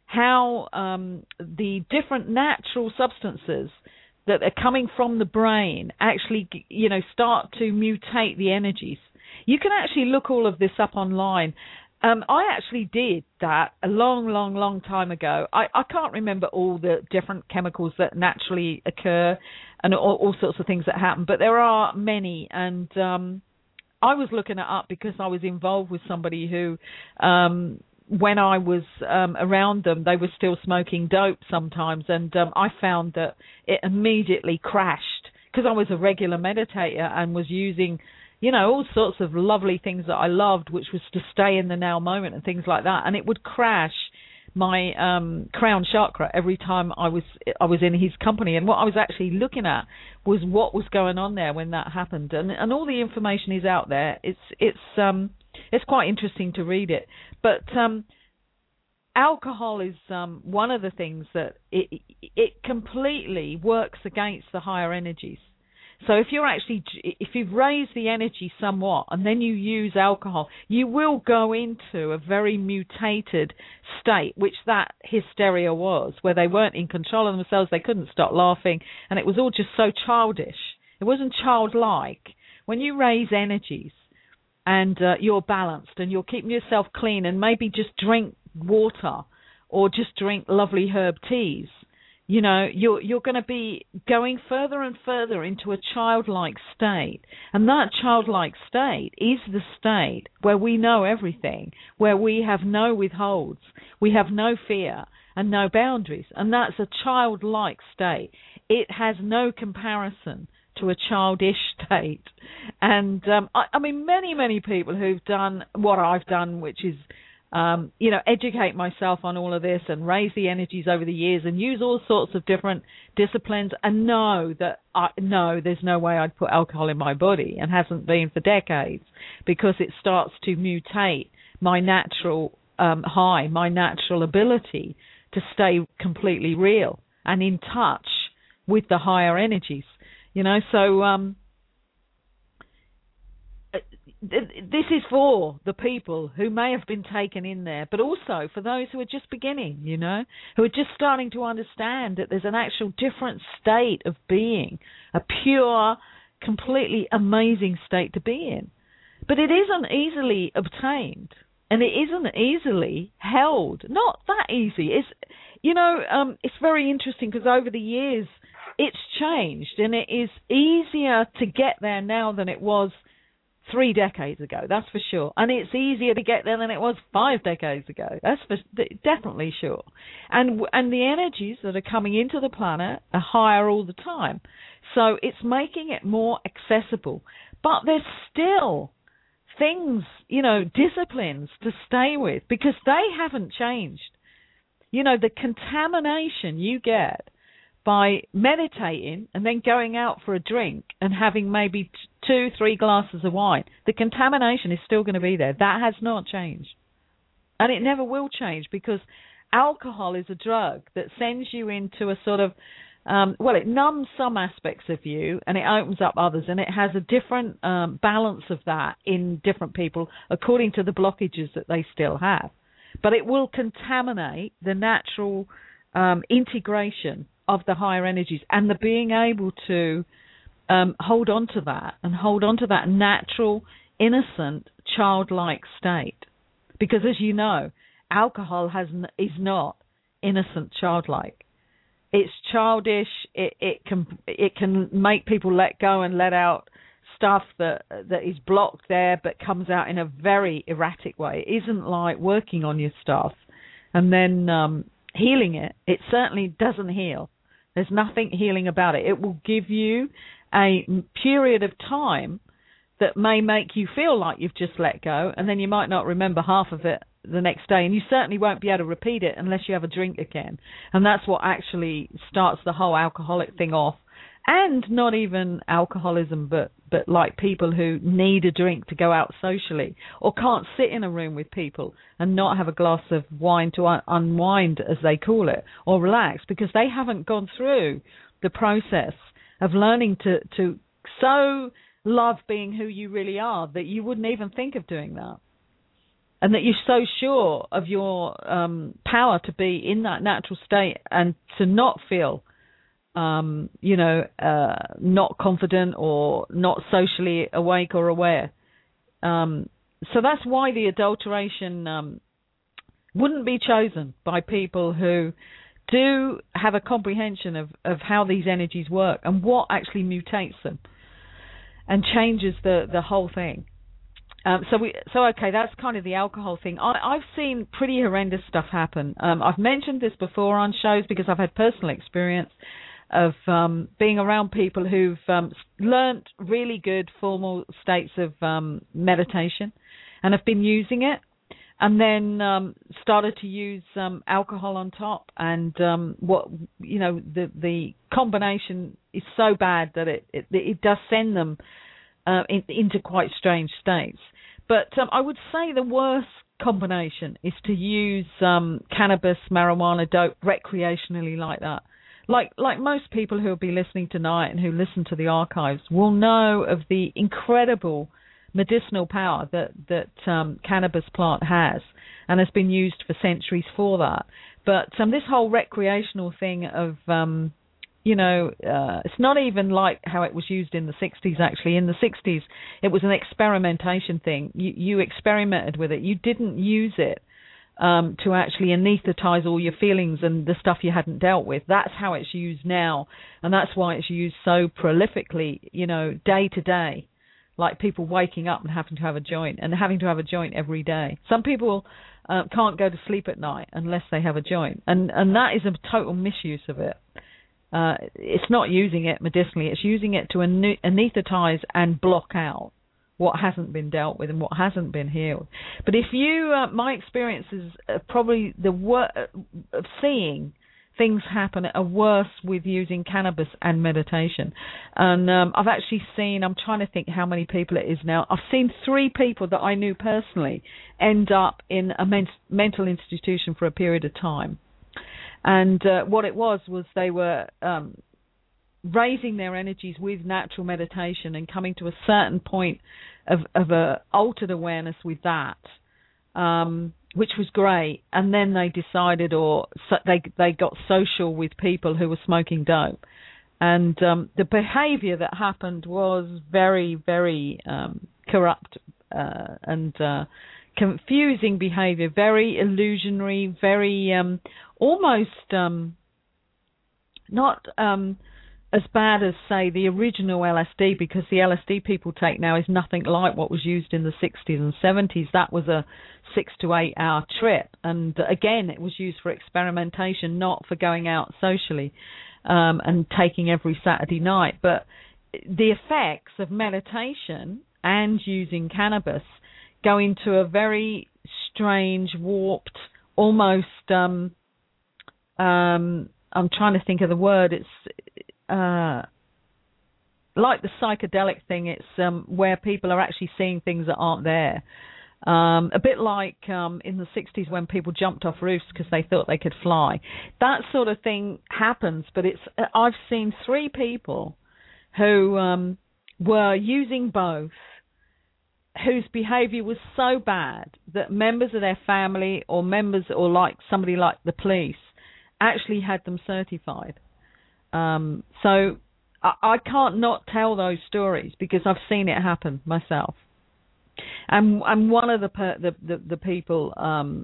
S7: how um, the different natural substances that are coming from the brain actually, you know, start to mutate the energies. You can actually look all of this up online. Um, I actually did that a long, long, long time ago. I, I can't remember all the different chemicals that naturally occur and all, all sorts of things that happen, but there are many. And um, I was looking it up because I was involved with somebody who, um, when I was um, around them, they were still smoking dope sometimes, and um, I found that it immediately crashed, because I was a regular meditator and was using, you know, all sorts of lovely things that I loved, which was to stay in the now moment and things like that, and it would crash my um, crown chakra every time I was I was in his company. And what I was actually looking at was what was going on there when that happened, and and all the information is out there. It's it's um it's quite interesting to read it. But um, alcohol is um, one of the things that it it completely works against the higher energies. So if you're actually, if you've raised the energy somewhat and then you use alcohol, you will go into a very mutated state, which that hysteria was, where they weren't in control of themselves, they couldn't stop laughing, and it was all just so childish. It wasn't childlike. When you raise energies and uh, you're balanced and you're keeping yourself clean, and maybe just drink water or just drink lovely herb teas, you know, you're you're going to be going further and further into a childlike state. And that childlike state is the state where we know everything, where we have no withholds, we have no fear and no boundaries. And that's a childlike state. It has no comparison to a childish state. And, um, I, I mean, many, many people who've done what I've done, which is Um, you know, educate myself on all of this and raise the energies over the years and use all sorts of different disciplines, and know that I no, there's no way I'd put alcohol in my body, and hasn't been for decades, because it starts to mutate my natural um, high, my natural ability to stay completely real and in touch with the higher energies. You know, so um, this is for the people who may have been taken in there, but also for those who are just beginning, you know, who are just starting to understand that there's an actual different state of being, a pure, completely amazing state to be in. But it isn't easily obtained. and it isn't easily held. Not that easy. It's, you know, um, it's very interesting because over the years it's changed, and it is easier to get there now than it was three decades ago. That's for sure. And it's easier to get there than it was five decades ago. That's for definitely sure. And and the energies that are coming into the planet are higher all the time. So it's making it more accessible. But there's still things, you know, disciplines to stay with because they haven't changed. You know, the contamination you get by meditating and then going out for a drink and having maybe t- two, three glasses of wine, the contamination is still going to be there. That has not changed. And it never will change because alcohol is a drug that sends you into a sort of, um, well, it numbs some aspects of you and it opens up others, and it has a different um, balance of that in different people according to the blockages that they still have. But it will contaminate the natural um, integration of the higher energies and the being able to um, hold on to that and hold on to that natural, innocent, childlike state. Because as you know, alcohol has n- is not innocent, childlike. It's childish. It, it can it can make people let go and let out stuff that that is blocked there, but comes out in a very erratic way. It isn't like working on your stuff and then um, healing it. It certainly doesn't heal. There's nothing healing about it. It will give you a period of time that may make you feel like you've just let go, and then you might not remember half of it the next day, and you certainly won't be able to repeat it unless you have a drink again. And that's what actually starts the whole alcoholic thing off. And not even alcoholism, but, but like people who need a drink to go out socially or can't sit in a room with people and not have a glass of wine to un- unwind, as they call it, or relax, because they haven't gone through the process of learning to, to so love being who you really are that you wouldn't even think of doing that. And that you're so sure of your um, power to be in that natural state and to not feel Um, you know, uh, not confident or not socially awake or aware. Um, so that's why the adulteration um, wouldn't be chosen by people who do have a comprehension of, of how these energies work and what actually mutates them and changes the, the whole thing. Um, so we, so okay, that's kind of the alcohol thing. I, I've seen pretty horrendous stuff happen. Um, I've mentioned this before on shows because I've had personal experience of um, being around people who've um, learnt really good formal states of um, meditation and have been using it, and then um, started to use um, alcohol on top. And um, what you know, the the combination is so bad that it it, it does send them uh, in, into quite strange states. But um, I would say the worst combination is to use um, cannabis, marijuana, dope recreationally like that. Like like most people who will be listening tonight and who listen to the archives will know of the incredible medicinal power that, that um, cannabis plant has and has been used for centuries for that. But um, this whole recreational thing of, um, you know, uh, it's not even like how it was used in the sixties, actually. In the sixties, it was an experimentation thing. You, you experimented with it. You didn't use it Um, to actually anesthetize all your feelings and the stuff you hadn't dealt with. That's how it's used now, and that's why it's used so prolifically, you know, day to day, like people waking up and having to have a joint and having to have a joint every day. Some people uh, can't go to sleep at night unless they have a joint, and, and that is a total misuse of it. Uh, it's not using it medicinally, it's using it to anesthetize and block out what hasn't been dealt with and what hasn't been healed. But if you, uh, my experience is uh, probably the wor- of seeing things happen are worse with using cannabis and meditation. And um, I've actually seen, I'm trying to think how many people it is now, I've seen three people that I knew personally end up in a men- mental institution for a period of time. And uh, what it was was they were um, raising their energies with natural meditation and coming to a certain point of, of a altered awareness with that, um, which was great. And then they decided, or so they they got social with people who were smoking dope, and um, the behaviour that happened was very, very um, corrupt uh, and uh, confusing behavior, very illusionary, very um, almost um, not um, as bad as, say, the original L S D, because the L S D people take now is nothing like what was used in the sixties and seventies. That was a six to eight hour trip. And again, it was used for experimentation, not for going out socially um, and taking every Saturday night. But the effects of meditation and using cannabis go into a very strange, warped, almost, um, um, I'm trying to think of the word, it's uh, like the psychedelic thing. It's um, where people are actually seeing things that aren't there. Um, a bit like um, in the sixties when people jumped off roofs because they thought they could fly. That sort of thing happens, but it's I've seen three people who um, were using both, whose behavior was so bad that members of their family or members or like somebody like the police actually had them certified. Um, so I, I can't not tell those stories because I've seen it happen myself. And and one of the the the, the people um,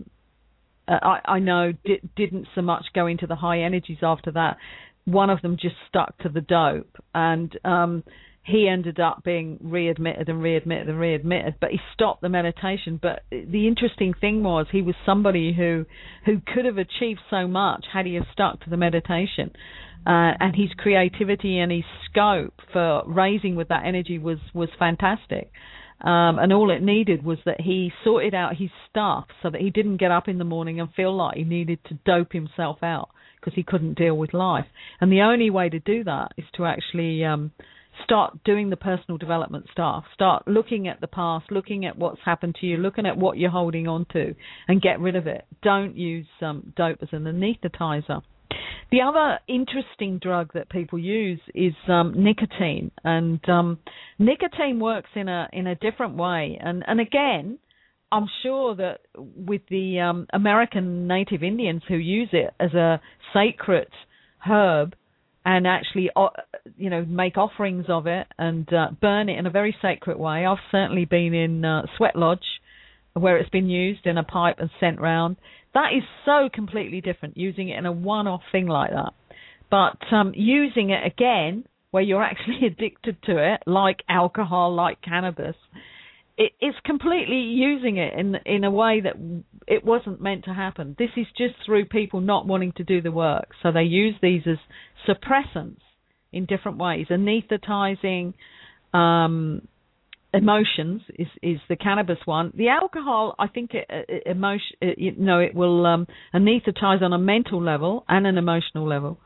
S7: I, I know di- didn't so much go into the high energies after that. One of them just stuck to the dope, and um, he ended up being readmitted and readmitted and readmitted. But he stopped the meditation. But the interesting thing was he was somebody who who could have achieved so much had he have stuck to the meditation. Uh, and his creativity and his scope for raising with that energy was was fantastic. Um, and all it needed was that he sorted out his stuff so that he didn't get up in the morning and feel like he needed to dope himself out because he couldn't deal with life. And the only way to do that is to actually um, start doing the personal development stuff, start looking at the past, looking at what's happened to you, looking at what you're holding on to, and get rid of it. Don't use um, dope as an anesthetizer. The other interesting drug that people use is um, nicotine, and um, nicotine works in a in a different way. And, and again, I'm sure that with the um, American Native Indians who use it as a sacred herb and actually, uh, you know, make offerings of it and uh, burn it in a very sacred way. I've certainly been in uh, Sweat Lodge where it's been used in a pipe and sent round. That is so completely different, using it in a one-off thing like that. But um, using it again, where you're actually addicted to it, like alcohol, like cannabis, it, it's completely using it in in a way that it wasn't meant to happen. This is just through people not wanting to do the work. So they use these as suppressants in different ways, anesthetizing, um, emotions is, is the cannabis one. The alcohol, I think, it, it, emotion, it, you know, it will um, anesthetize on a mental level and an emotional level.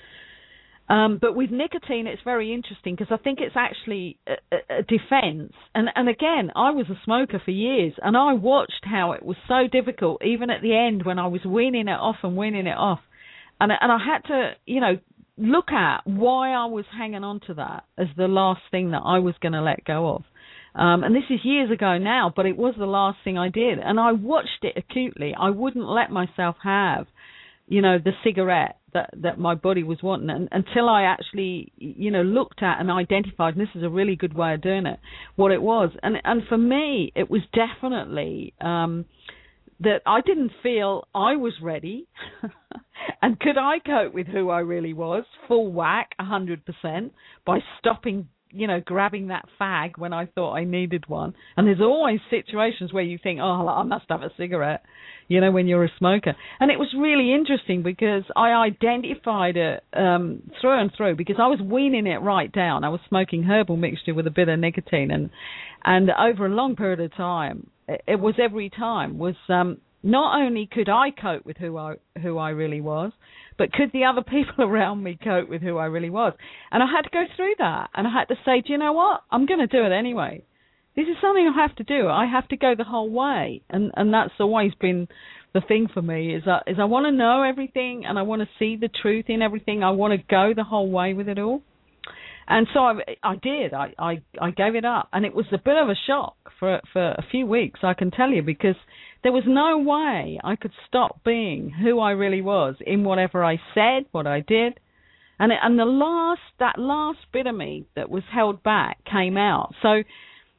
S7: Um, but with nicotine, it's very interesting because I think it's actually a, a defense. And, and again, I was a smoker for years, and I watched how it was so difficult, even at the end when I was weaning it off and weaning it off. And, and I had to, you know, look at why I was hanging on to that as the last thing that I was going to let go of. Um, and this is years ago now, but it was the last thing I did. And I watched it acutely. I wouldn't let myself have, you know, the cigarette that, that my body was wanting and, until I actually, you know, looked at and identified, and this is a really good way of doing it, what it was. And and for me, it was definitely um, that I didn't feel I was ready. And could I cope with who I really was, full whack, one hundred percent, by stopping, you know, grabbing that fag when I thought I needed one. And there's always situations where you think, oh, I must have a cigarette, you know, when you're a smoker. And it was really interesting because I identified it um, through and through because I was weaning it right down. I was smoking herbal mixture with a bit of nicotine. And, and over a long period of time, it, it was every time was um, not only could I cope with who I who I really was, but could the other people around me cope with who I really was? And I had to go through that. And I had to say, do you know what? I'm going to do it anyway. This is something I have to do. I have to go the whole way. And and that's always been the thing for me, is that, is I want to know everything and I want to see the truth in everything. I want to go the whole way with it all. And so I, I did. I, I, I gave it up. And it was a bit of a shock for, for a few weeks, I can tell you, because there was no way I could stop being who I really was in whatever I said, what I did. And it, and the last, that last bit of me that was held back came out. So,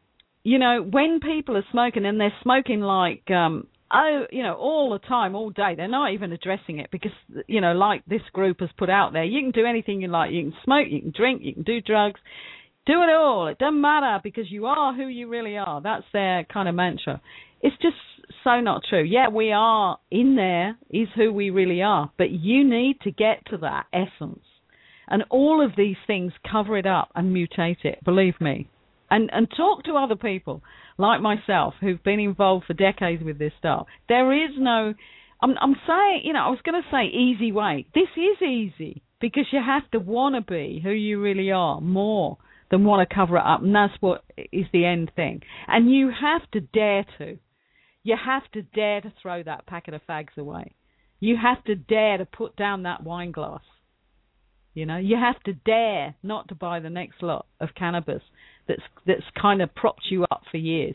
S7: you know, when people are smoking and they're smoking like, um, oh, you know, all the time, all day, they're not even addressing it because, you know, like this group has put out there, you can do anything you like. You can smoke, you can drink, you can do drugs, do it all. It doesn't matter because you are who you really are. That's their kind of mantra. It's just so not true. Yeah, we are in there is who we really are, but you need to get to that essence. And all of these things cover it up and mutate it, believe me. And and talk to other people like myself who've been involved for decades with this stuff. There is no, I'm, I'm saying, you know, I was going to say easy way. This is easy because you have to want to be who you really are more than want to cover it up. And that's what is the end thing. And you have to dare to. You have to dare to throw that packet of fags away. You have to dare to put down that wine glass. You know, you have to dare not to buy the next lot of cannabis that's that's kind of propped you up for years.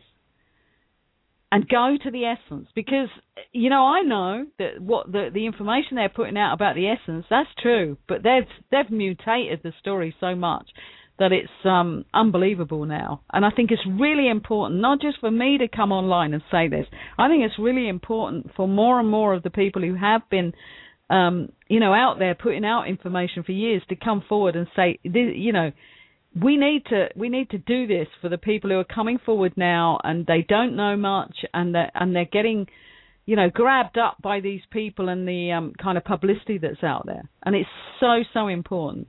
S7: And go to the essence, because, you know, I know that what the the information they're putting out about the essence, that's true, but they've they've mutated the story so much that it's um, unbelievable now. And I think it's really important, not just for me to come online and say this. I think it's really important for more and more of the people who have been, um, you know, out there putting out information for years to come forward and say, you know, we need to we need to do this for the people who are coming forward now and they don't know much and they're, and they're getting, you know, grabbed up by these people and the um, kind of publicity that's out there. And it's so, so important.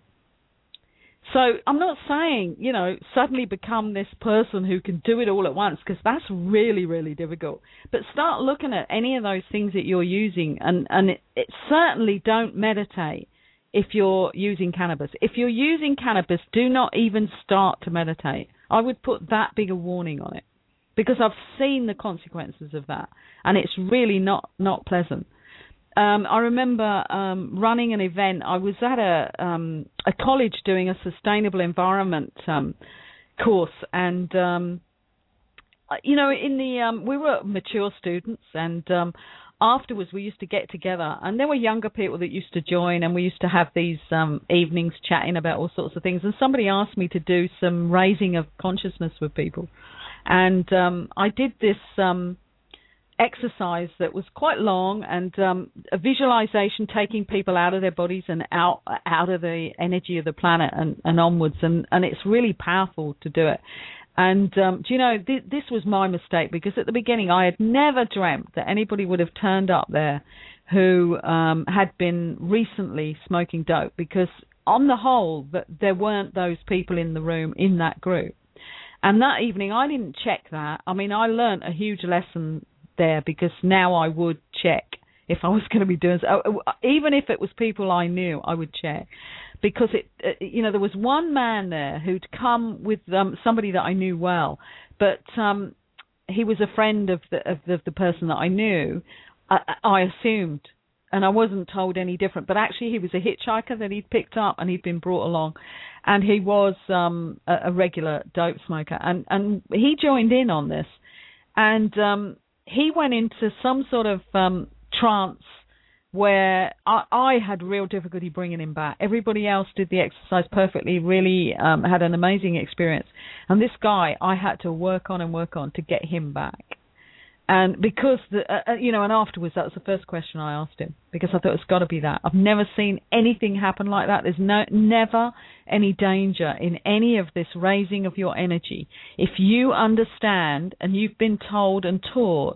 S7: So I'm not saying, you know, suddenly become this person who can do it all at once, because that's really, really difficult. But start looking at any of those things that you're using, and, and it, it certainly don't meditate if you're using cannabis. If you're using cannabis, do not even start to meditate. I would put that big a warning on it, because I've seen the consequences of that, and it's really not, not pleasant. Um, I remember um, running an event. I was at a um, a college doing a sustainable environment um, course, and um, you know, in the um, we were mature students, and um, afterwards we used to get together, and there were younger people that used to join, and we used to have these um, evenings chatting about all sorts of things. And somebody asked me to do some raising of consciousness with people, and um, I did this. Um, exercise that was quite long, and um, a visualization taking people out of their bodies and out out of the energy of the planet and, and onwards, and, and it's really powerful to do it. And um, do you know, th- this was my mistake, because at the beginning I had never dreamt that anybody would have turned up there who um, had been recently smoking dope, because on the whole that there weren't those people in the room in that group. And that evening I didn't check that. I mean, I learned a huge lesson there, because now I would check if I was going to be doing so. Even if it was people I knew, I would check, because it, uh, you know, there was one man there who'd come with um, somebody that I knew well, but um, he was a friend of the, of the, of the person that I knew. I, I assumed, and I wasn't told any different, but actually he was a hitchhiker that he'd picked up and he'd been brought along, and he was um, a, a regular dope smoker, and and he joined in on this, and um, he went into some sort of um, trance where I, I had real difficulty bringing him back. Everybody else did the exercise perfectly, really um, had an amazing experience. And this guy, I had to work on and work on to get him back. And because, the, uh, you know, and afterwards, that was the first question I asked him, because I thought it's got to be that. I've never seen anything happen like that. There's no, never any danger in any of this raising of your energy. If you understand and you've been told and taught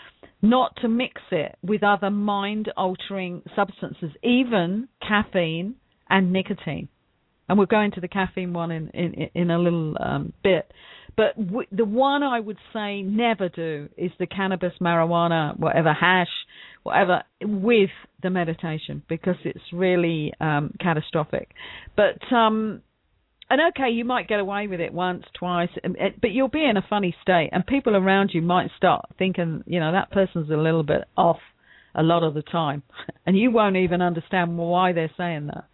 S7: not to mix it with other mind-altering substances, even caffeine and nicotine. And we'll go into the caffeine one in, in, in a little um, bit. But w- the one I would say never do is the cannabis, marijuana, whatever, hash, whatever, with the meditation, because it's really um, catastrophic. But, um, and okay, you might get away with it once, twice, but you'll be in a funny state, and people around you might start thinking, you know, that person's a little bit off a lot of the time, and you won't even understand why they're saying that.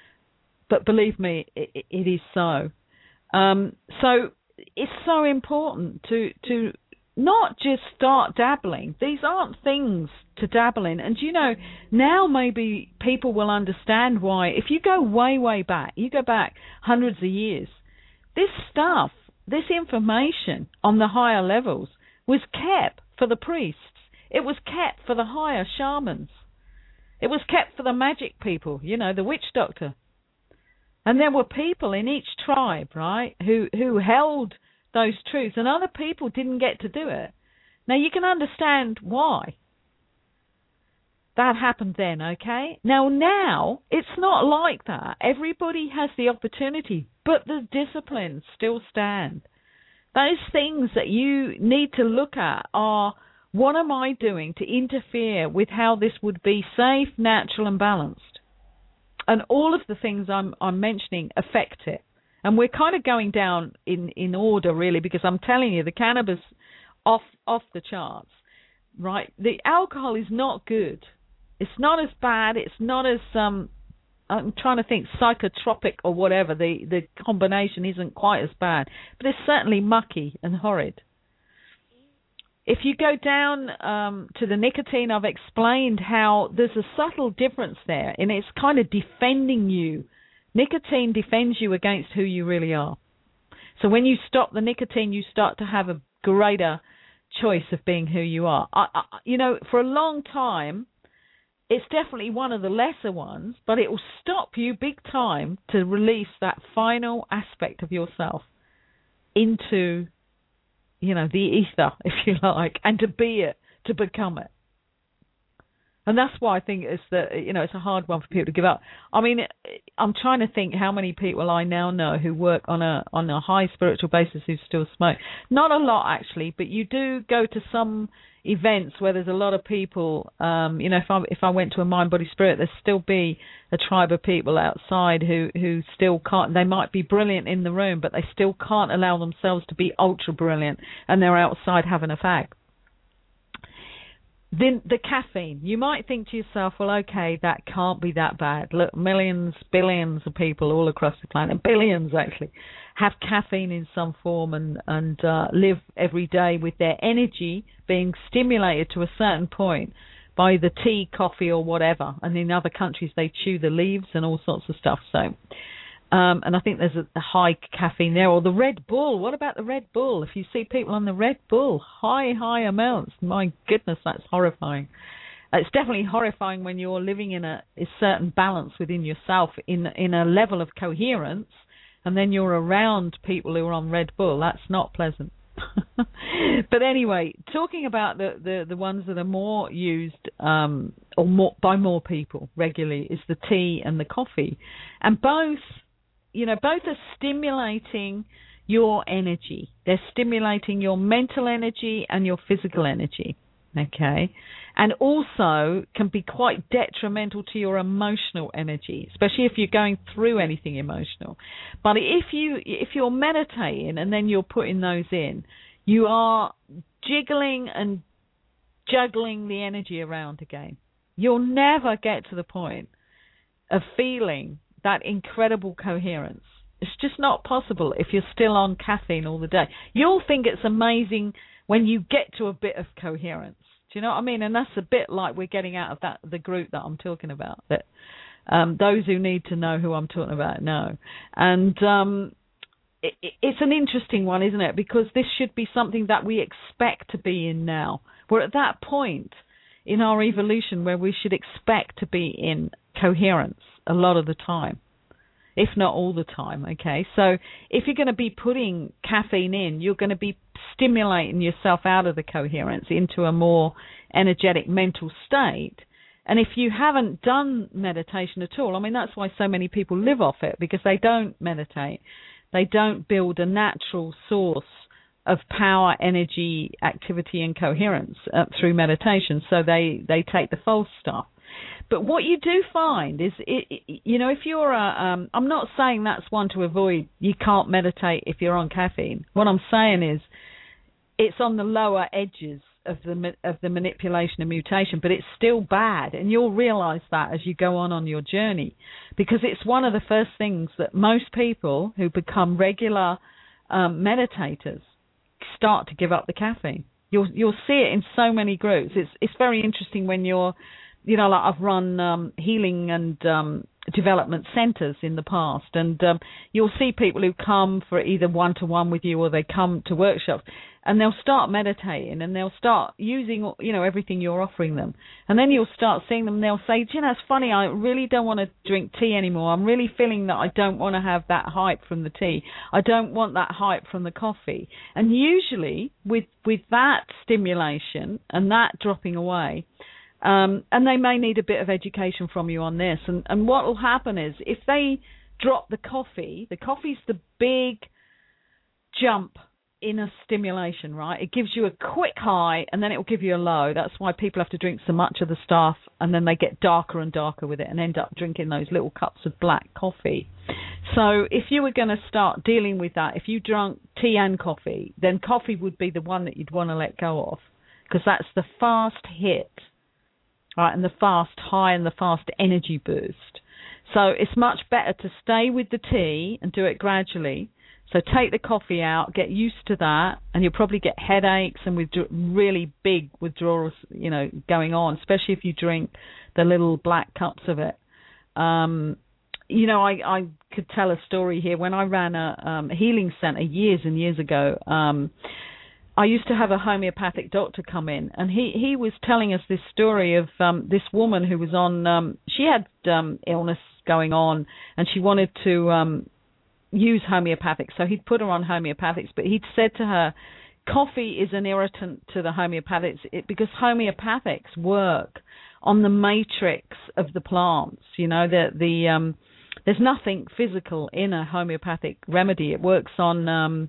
S7: But believe me, it, it is so. Um, so it's so important to to not just start dabbling. These aren't things to dabble in. And, you know, now maybe people will understand why. If you go way, way back, you go back hundreds of years, this stuff this information on the higher levels was kept for the priests. It was kept for the higher shamans. It was kept for the magic people, you know, the witch doctor. And there were people in each tribe, right, who, who held those truths, and other people didn't get to do it. Now, you can understand why that happened then, okay? Now, now, it's not like that. Everybody has the opportunity, but the disciplines still stand. Those things that you need to look at are, what am I doing to interfere with how this would be safe, natural, and balanced? And all of the things I'm, I'm mentioning affect it. And we're kind of going down in, in order, really, because I'm telling you, the cannabis off off the charts, right? The alcohol is not good. It's not as bad. It's not as, um, I'm trying to think, psychotropic or whatever. The, the combination isn't quite as bad. But it's certainly mucky and horrid. If you go down um, to the nicotine, I've explained how there's a subtle difference there, and it's kind of defending you. Nicotine defends you against who you really are. So when you stop the nicotine, you start to have a greater choice of being who you are. I, I, you know, for a long time, it's definitely one of the lesser ones, but it will stop you big time to release that final aspect of yourself into, you know, the ether, if you like, and to be it, to become it. And that's why I think it's the, you know, it's a hard one for people to give up. I mean, I'm trying to think how many people I now know who work on a on a high spiritual basis who still smoke. Not a lot, actually, but you do go to some events where there's a lot of people. Um, you know, if I if I went to a Mind, Body, Spirit, there'd still be a tribe of people outside who who still can't. They might be brilliant in the room, but they still can't allow themselves to be ultra brilliant, and they're outside having a fag. Then the caffeine. You might think to yourself, well, okay, that can't be that bad. Look, millions, billions of people all across the planet, billions actually, have caffeine in some form and, and uh, live every day with their energy being stimulated to a certain point by the tea, coffee, or whatever. And in other countries, they chew the leaves and all sorts of stuff. So, um, and I think there's a, a high caffeine there. Or the Red Bull. What about the Red Bull? If you see people on the Red Bull, high, high amounts. My goodness, that's horrifying. It's definitely horrifying when you're living in a, a certain balance within yourself, in in a level of coherence, and then you're around people who are on Red Bull. That's not pleasant. But anyway, talking about the, the, the ones that are more used um, or more by more people regularly is the tea and the coffee. And both... You know, both are stimulating your energy. They're stimulating your mental energy and your physical energy, okay? And also can be quite detrimental to your emotional energy, especially if you're going through anything emotional. But if, you, if you're meditating and then you're putting those in, you are jiggling and juggling the energy around again. You'll never get to the point of feeling that incredible coherence. It's just not possible if you're still on caffeine all the day. You'll think it's amazing when you get to a bit of coherence. Do you know what I mean? And that's a bit like we're getting out of that the group that I'm talking about. That um, those who need to know who I'm talking about know. And um, it, it's an interesting one, isn't it? Because this should be something that we expect to be in now. We're at that point in our evolution where we should expect to be in coherence a lot of the time, if not all the time, okay? So if you're going to be putting caffeine in, you're going to be stimulating yourself out of the coherence into a more energetic mental state. And if you haven't done meditation at all, I mean, that's why so many people live off it, because they don't meditate. They don't build a natural source of power, energy, activity, and coherence uh, through meditation. So they, they take the false stuff. But what you do find is, it, it, you know, if you're a, um, I'm not saying that's one to avoid. You can't meditate if you're on caffeine. What I'm saying is it's on the lower edges of the of the manipulation and mutation, but it's still bad. And you'll realize that as you go on on your journey, because it's one of the first things that most people who become regular um, meditators start to give up the caffeine. You'll you'll see it in so many groups. It's it's very interesting when you're, you know, like I've run um, healing and um, development centres in the past, and um, you'll see people who come for either one-to-one with you or they come to workshops, and they'll start meditating and they'll start using, you know, everything you're offering them. And then you'll start seeing them and they'll say, you know, it's funny, I really don't want to drink tea anymore. I'm really feeling that I don't want to have that hype from the tea. I don't want that hype from the coffee. And usually with, with that stimulation and that dropping away, um, and they may need a bit of education from you on this. And, and what will happen is if they drop the coffee, the coffee's the big jump in a stimulation, right? It gives you a quick high and then it will give you a low. That's why people have to drink so much of the stuff and then they get darker and darker with it and end up drinking those little cups of black coffee. So if you were going to start dealing with that, if you drank tea and coffee, then coffee would be the one that you'd want to let go of, because that's the fast hit, right, and the fast high and the fast energy boost. So it's much better to stay with the tea and do it gradually. So take the coffee out, get used to that, and you'll probably get headaches and withdraw- really big withdrawals, you know, going on, especially if you drink the little black cups of it. Um, you know, I, I could tell a story here. When I ran a um, healing centre years and years ago, um, I used to have a homeopathic doctor come in, and he, he was telling us this story of um, this woman who was on, um, she had um, illness going on, and she wanted to um, use homeopathics. So he'd put her on homeopathics, but he'd said to her, coffee is an irritant to the homeopathics it, because homeopathics work on the matrix of the plants. You know, the, the um, there's nothing physical in a homeopathic remedy. It works on um,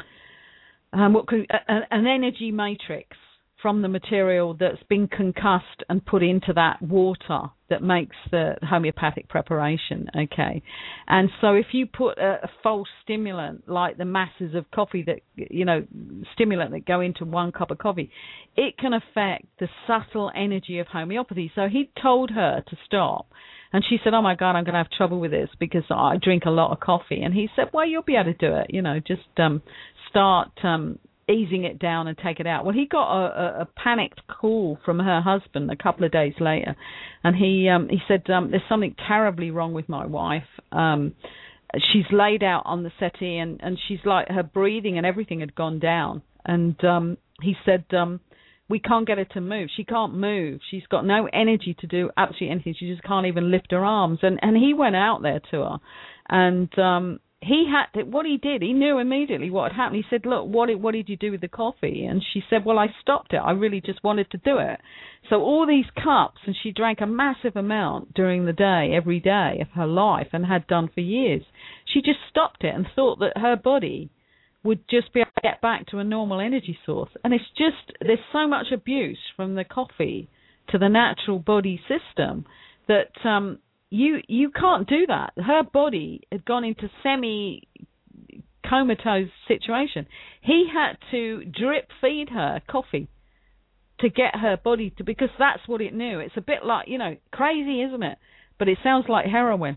S7: um, what could, a, an energy matrix from the material that's been concussed and put into that water that makes the homeopathic preparation, okay? And so if you put a, a false stimulant like the masses of coffee that, you know, stimulant that go into one cup of coffee, it can affect the subtle energy of homeopathy. So he told her to stop. And she said, oh, my God, I'm going to have trouble with this because I drink a lot of coffee. And he said, well, you'll be able to do it. You know, just um, start um, easing it down and take it out. Well, he got a, a, a panicked call from her husband a couple of days later. And he um, he said, um, there's something terribly wrong with my wife. Um, she's laid out on the settee and, and she's like, her breathing and everything had gone down. And um, he said, um, we can't get her to move. She can't move. She's got no energy to do absolutely anything. She just can't even lift her arms. And and he went out there to her, and um, he had to, what he did. He knew immediately what had happened. He said, "Look, what what did you do with the coffee?" And she said, "Well, I stopped it. I really just wanted to do it." So all these cups, and she drank a massive amount during the day, every day of her life, and had done for years. She just stopped it and thought that her body would just be able to get back to a normal energy source. And it's just, there's so much abuse from the coffee to the natural body system that um, you you can't do that. Her body had gone into semi-comatose situation. He had to drip feed her coffee to get her body to, because that's what it knew. It's a bit like, you know, crazy, isn't it? But it sounds like heroin.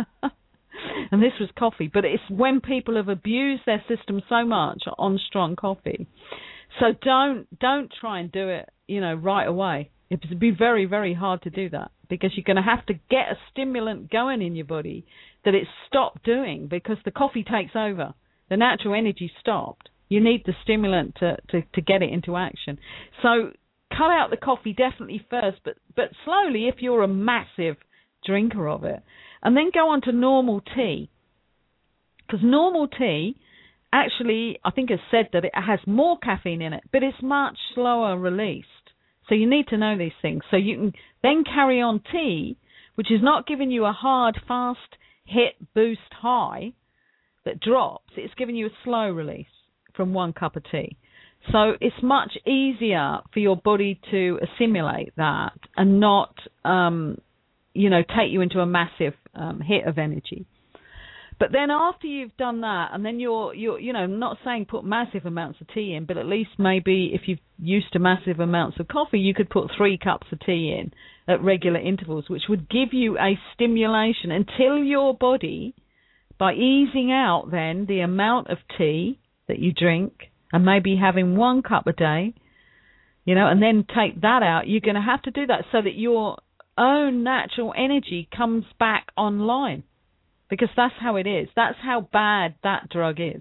S7: And this was coffee. But it's when people have abused their system so much on strong coffee. So don't don't try and do it, you know, right away. It would be very, very hard to do that, because you're going to have to get a stimulant going in your body that it's stopped doing, because the coffee takes over. The natural energy stopped. You need the stimulant to, to, to get it into action. So cut out the coffee definitely first, but, but slowly if you're a massive drinker of it. And then go on to normal tea, because normal tea actually, I think, has said that it has more caffeine in it, but it's much slower released. So you need to know these things. So you can then carry on tea, which is not giving you a hard, fast hit boost high that drops. It's giving you a slow release from one cup of tea. So it's much easier for your body to assimilate that and not um, you know, take you into a massive um, hit of energy. But then after you've done that, and then you're, you're, you know, not saying put massive amounts of tea in, but at least maybe if you're used to massive amounts of coffee, you could put three cups of tea in at regular intervals, which would give you a stimulation until your body, by easing out then the amount of tea that you drink, and maybe having one cup a day, you know, and then take that out, you're going to have to do that so that you're own natural energy comes back online, because that's how it is. That's how bad that drug is.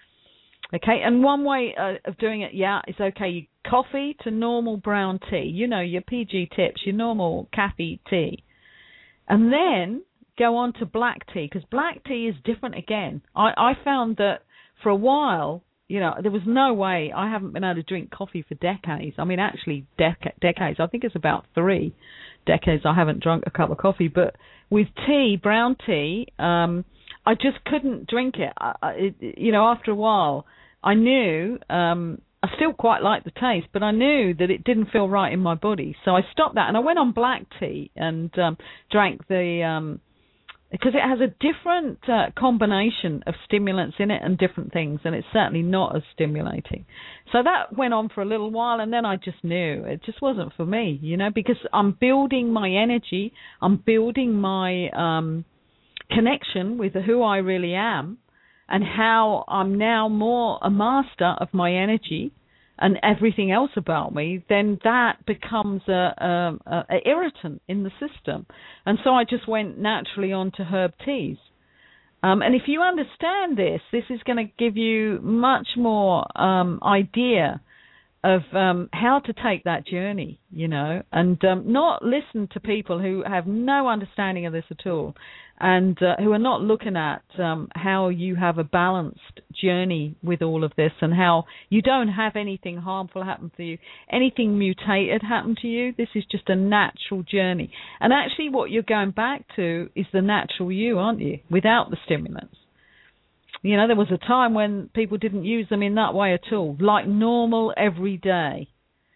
S7: Okay, and one way uh, of doing it, yeah, is okay. You coffee to normal brown tea, you know, your P G tips, your normal cafe tea. And then go on to black tea, because black tea is different again. I, I found that for a while, you know, there was no way. I haven't been able to drink coffee for decades. I mean, actually, dec- decades. I think it's about three decades I haven't drunk a cup of coffee. But with tea, brown tea, um, I just couldn't drink it. I, it. You know, after a while, I knew, um, I still quite liked the taste, but I knew that it didn't feel right in my body. So I stopped that, and I went on black tea and um, drank the... Um, because it has a different uh, combination of stimulants in it and different things, and it's certainly not as stimulating. So that went on for a little while, and then I just knew it just wasn't for me, you know, because I'm building my energy, I'm building my um, connection with who I really am, and how I'm now more a master of my energy and everything else about me, then that becomes a, a, a, a irritant in the system. And so I just went naturally on to herb teas. Um, and if you understand this, this is going to give you much more um, idea of um, how to take that journey, you know, and um, not listen to people who have no understanding of this at all, and uh, who are not looking at um, how you have a balanced journey with all of this, and how you don't have anything harmful happen to you, anything mutated happen to you. This is just a natural journey. And actually what you're going back to is the natural you, aren't you, without the stimulants. You know, there was a time when people didn't use them in that way at all, like normal every day.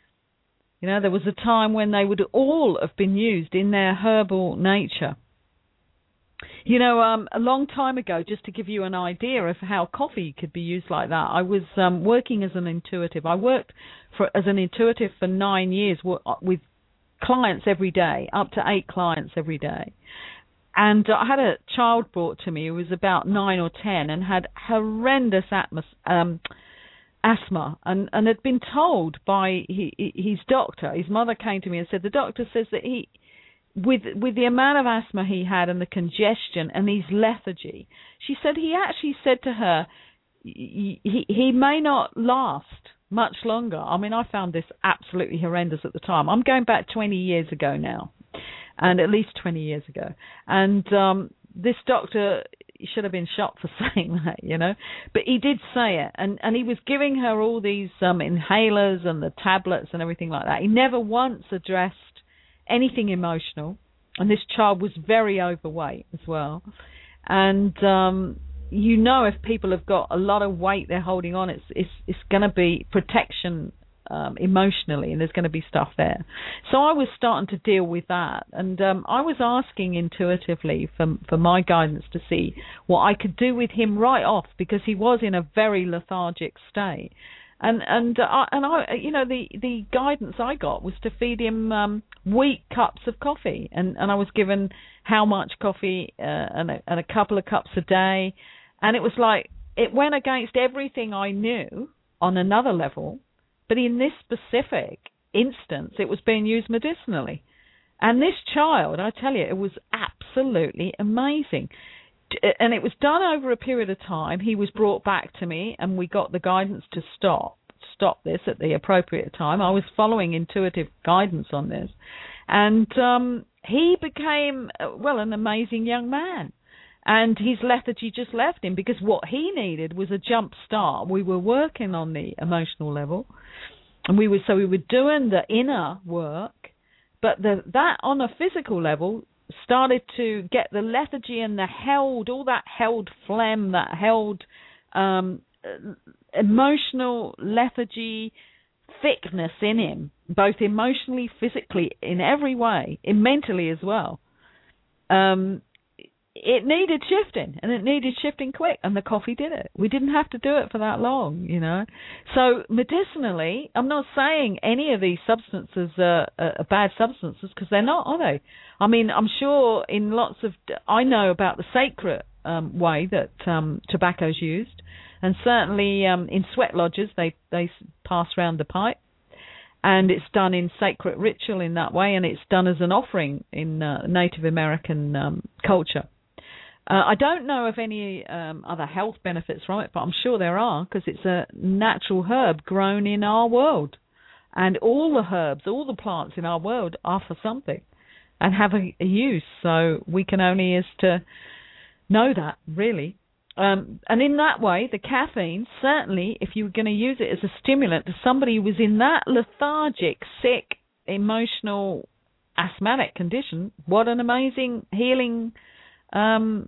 S7: You know, there was a time when they would all have been used in their herbal nature. You know, um, a long time ago, just to give you an idea of how coffee could be used like that, I was um, working as an intuitive. I worked for as an intuitive for nine years with clients every day, up to eight clients every day. And I had a child brought to me who was about nine or ten and had horrendous atmos- um, asthma, and, and had been told by he, his doctor, his mother came to me and said, the doctor says that he, with with the amount of asthma he had and the congestion and his lethargy, she said he actually said to her, he, he may not last much longer. I mean, I found this absolutely horrendous at the time. I'm going back twenty years ago now. And at least twenty years ago. And um, this doctor should have been shot for saying that, you know. But he did say it. And, and he was giving her all these um, inhalers and the tablets and everything like that. He never once addressed anything emotional. And this child was very overweight as well. And, um, you know, if people have got a lot of weight they're holding on, it's, it's, it's going to be protection Um, emotionally, and there's going to be stuff there. So I was starting to deal with that, and um, I was asking intuitively for for my guidance to see what I could do with him right off, because he was in a very lethargic state. And and uh, I, and I, you know, the, the guidance I got was to feed him um, weak cups of coffee, and, and I was given how much coffee uh, and, a, and a couple of cups a day, and it was like it went against everything I knew on another level. But in this specific instance, it was being used medicinally. And this child, I tell you, it was absolutely amazing. And it was done over a period of time. He was brought back to me, and we got the guidance to stop, stop this at the appropriate time. I was following intuitive guidance on this. And um, he became, well, an amazing young man. And his lethargy just left him, because what he needed was a jump start. We were working on the emotional level, and we were so we were doing the inner work, but the, that on a physical level started to get the lethargy and the held, all that held phlegm, that held um, emotional lethargy, thickness in him, both emotionally, physically, in every way, and mentally as well. Um, It needed shifting, and it needed shifting quick, and the coffee did it. We didn't have to do it for that long, you know. So medicinally, I'm not saying any of these substances are, are bad substances, because they're not, are they? I mean, I'm sure in lots of, I know about the sacred um, way that um, tobacco's used, and certainly um, in sweat lodges they, they pass around the pipe. and it's done in sacred ritual in that way, and it's done as an offering in uh, Native American um, culture. Uh, I don't know of any um, other health benefits from it, but I'm sure there are, because it's a natural herb grown in our world. And all the herbs, all the plants in our world are for something and have a, a use. So we can only is to know that, really. Um, and in that way, the caffeine, certainly, if you were going to use it as a stimulant to somebody who was in that lethargic, sick, emotional, asthmatic condition, what an amazing healing um,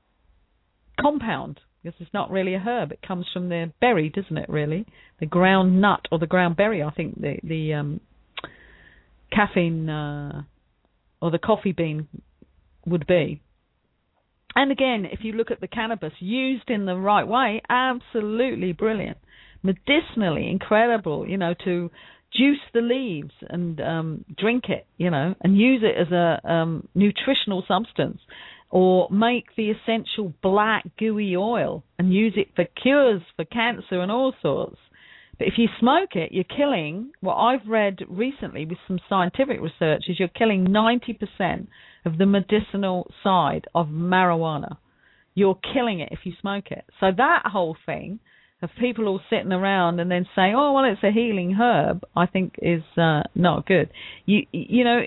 S7: compound. Because it's not really a herb. It comes from the berry, doesn't it, really? The ground nut or the ground berry, I think the, the um, caffeine uh, or the coffee bean would be. And again, if you look at the cannabis, used in the right way, absolutely brilliant. Medicinally incredible, you know, to juice the leaves and um, drink it, you know, and use it as a um, nutritional substance. Or make the essential black gooey oil and use it for cures for cancer and all sorts. But if you smoke it, you're killing, what I've read recently with some scientific research, is you're killing ninety percent of the medicinal side of marijuana. You're killing it if you smoke it. So that whole thing of people all sitting around and then saying, oh, well, it's a healing herb, I think is uh, not good. You you know,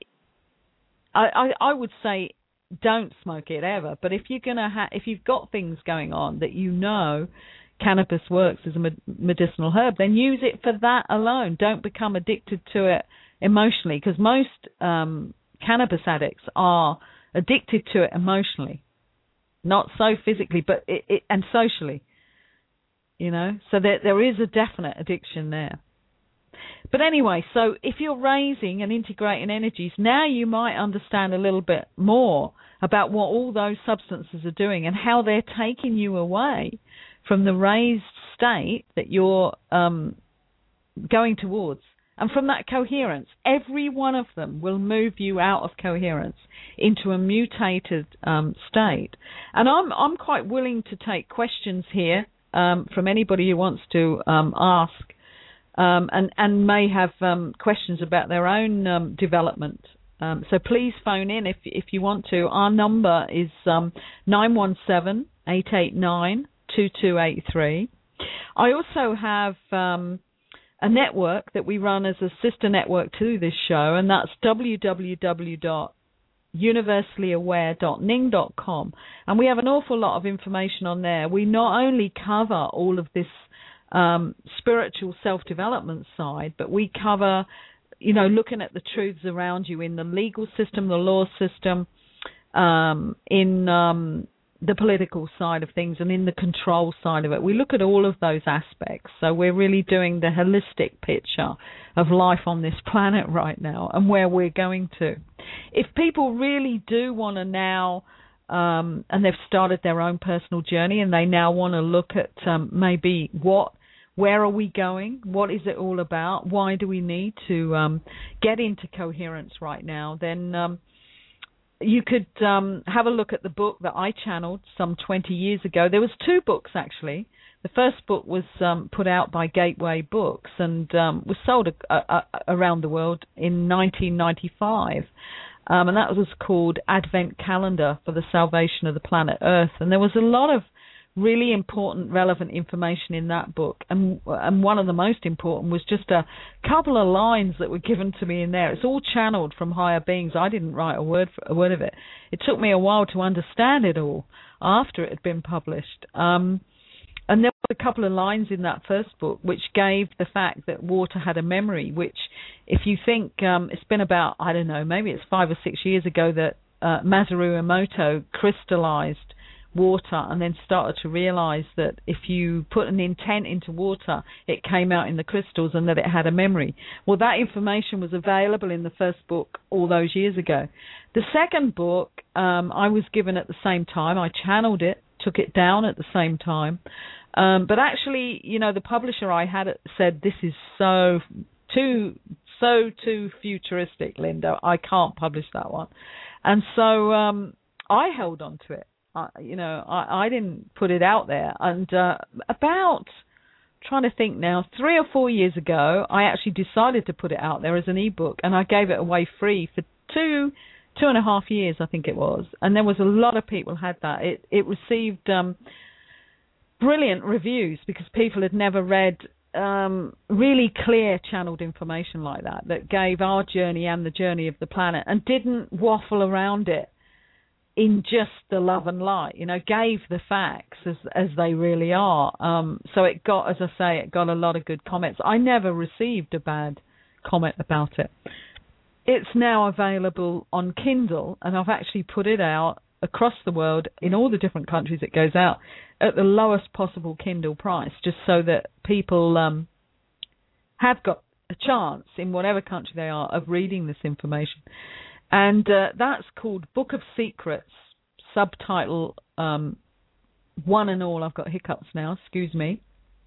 S7: I, I, I would say, don't smoke it ever. But if you're gonna, ha- if you've got things going on that you know cannabis works as a med- medicinal herb, then use it for that alone. Don't become addicted to it emotionally, because most um, cannabis addicts are addicted to it emotionally, not so physically, but it, it and socially. You know, so there there is a definite addiction there. But anyway, so if you're raising and integrating energies, now you might understand a little bit more about what all those substances are doing and how they're taking you away from the raised state that you're um, going towards. And from that coherence, every one of them will move you out of coherence into a mutated um, state. And I'm I'm quite willing to take questions here um, from anybody who wants to um, ask. Um, and, and may have um, questions about their own um, development. Um, so please phone in if if you want to. Our number is um, nine one seven, eight eight nine, two two eight three. I also have um, a network that we run as a sister network to this show, and that's w w w dot universally aware dot ning dot com. And we have an awful lot of information on there. We not only cover all of this Um, spiritual self-development side, but we cover, you know, looking at the truths around you in the legal system, the law system, um, in um, the political side of things, and in the control side of it. We look at all of those aspects. So we're really doing the holistic picture of life on this planet right now and where we're going to. If people really do want to now, um, and they've started their own personal journey, and they now want to look at um, maybe what Where are we going? What is it all about? Why do we need to um, get into coherence right now? Then um, you could um, have a look at the book that I channeled some twenty years ago. There was two books, actually. The first book was um, put out by Gateway Books and um, was sold a, a, a, around the world in nineteen ninety-five. Um, and that was called Advent Calendar for the Salvation of the Planet Earth. And there was a lot of really important, relevant information in that book, and and one of the most important was just a couple of lines that were given to me in there. It's all channeled from higher beings. I didn't write a word for, a word of it. It took me a while to understand it all after it had been published. Um, and there were a couple of lines in that first book which gave the fact that water had a memory, which, if you think, um, it's been about, I don't know, maybe it's five or six years ago that uh, Masaru Emoto crystallized water and then started to realize that if you put an intent into water, it came out in the crystals and that it had a memory. Well, that information was available in the first book all those years ago. The second book um, I was given at the same time. I channeled it, took it down at the same time. Um, but actually, you know, the publisher I had said, this is so too, so too futuristic, Linda. I can't publish that one. And so um, I held on to it. Uh, you know, I, I didn't put it out there. And uh, about trying to think now, three or four years ago, I actually decided to put it out there as an ebook, and I gave it away free for two, two and a half years, I think it was. And there was a lot of people had that. It it received um, brilliant reviews because people had never read um, really clear channeled information like that, that gave our journey and the journey of the planet and didn't waffle around it in just the love and light, you know, gave the facts as as they really are. Um, so it got, as I say, it got a lot of good comments. I never received a bad comment about it. It's now available on Kindle, and I've actually put it out across the world in all the different countries it goes out at the lowest possible Kindle price, just so that people um, have got a chance in whatever country they are of reading this information. And uh, that's called Book of Secrets, subtitle um, One and All. I've got hiccups now, excuse me.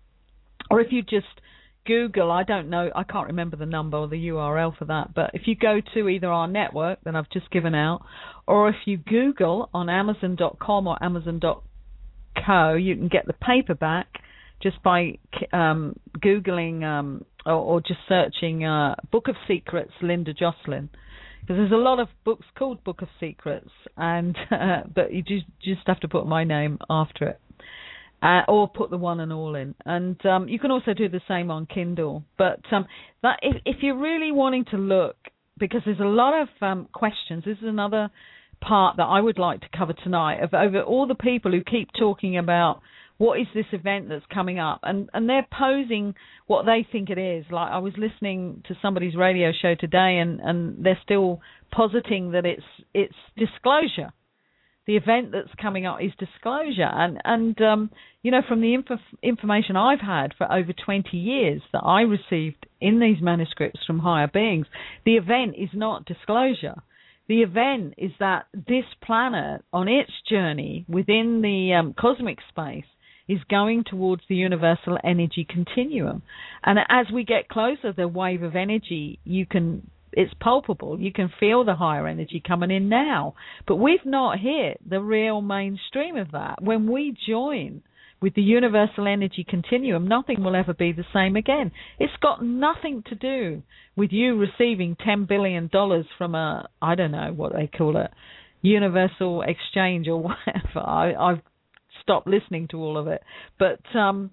S7: Or if you just Google, I don't know, I can't remember the number or the U R L for that, but if you go to either our network that I've just given out, or if you Google on Amazon dot com or Amazon dot co, you can get the paperback just by um, Googling um, or, or just searching uh, Book of Secrets, Linda Jocelyn. Because there's a lot of books called Book of Secrets, and uh, but you just just have to put my name after it, uh, or put the One and All in. And um, you can also do the same on Kindle. But um, that if, if you're really wanting to look, because there's a lot of um, questions. This is another part that I would like to cover tonight of over all the people who keep talking about what is this event that's coming up, and and they're posing what they think it is. Like I was listening to somebody's radio show today, and, and they're still positing that it's it's disclosure. The event that's coming up is disclosure, and and um, you know, from the info, information I've had for over twenty years that I received in these manuscripts from higher beings, the event is not disclosure. The event is that this planet on its journey within the um, cosmic space is going towards the universal energy continuum. And as we get closer, the wave of energy, you can, it's palpable. You can feel the higher energy coming in now. But we've not hit the real mainstream of that. When we join with the universal energy continuum, nothing will ever be the same again. It's got nothing to do with you receiving ten billion dollars from a, I don't know what they call it, universal exchange or whatever. I, I've stop listening to all of it, but um,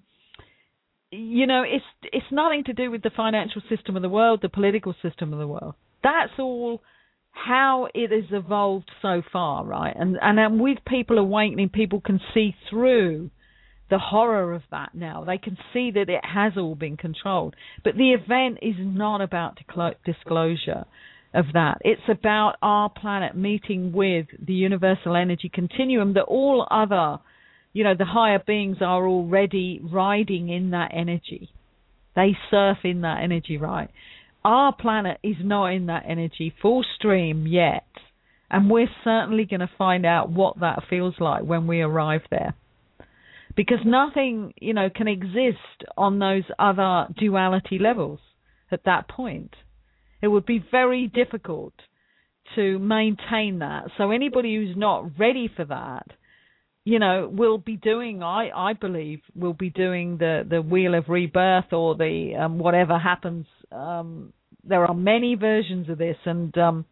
S7: you know, it's it's nothing to do with the financial system of the world, the political system of the world. That's all how it has evolved so far, right? And and then with people awakening, people can see through the horror of that now. They can see that it has all been controlled. But the event is not about disclosure of that. It's about our planet meeting with the universal energy continuum that all other, you know, the higher beings are already riding in that energy. They surf in that energy, right? Our planet is not in that energy full stream yet. And we're certainly going to find out what that feels like when we arrive there. Because nothing, you know, can exist on those other duality levels at that point. It would be very difficult to maintain that. So anybody who's not ready for that, you know, will be doing, I, I believe, will be doing the, the Wheel of Rebirth or the um, whatever happens. Um, there are many versions of this, and um,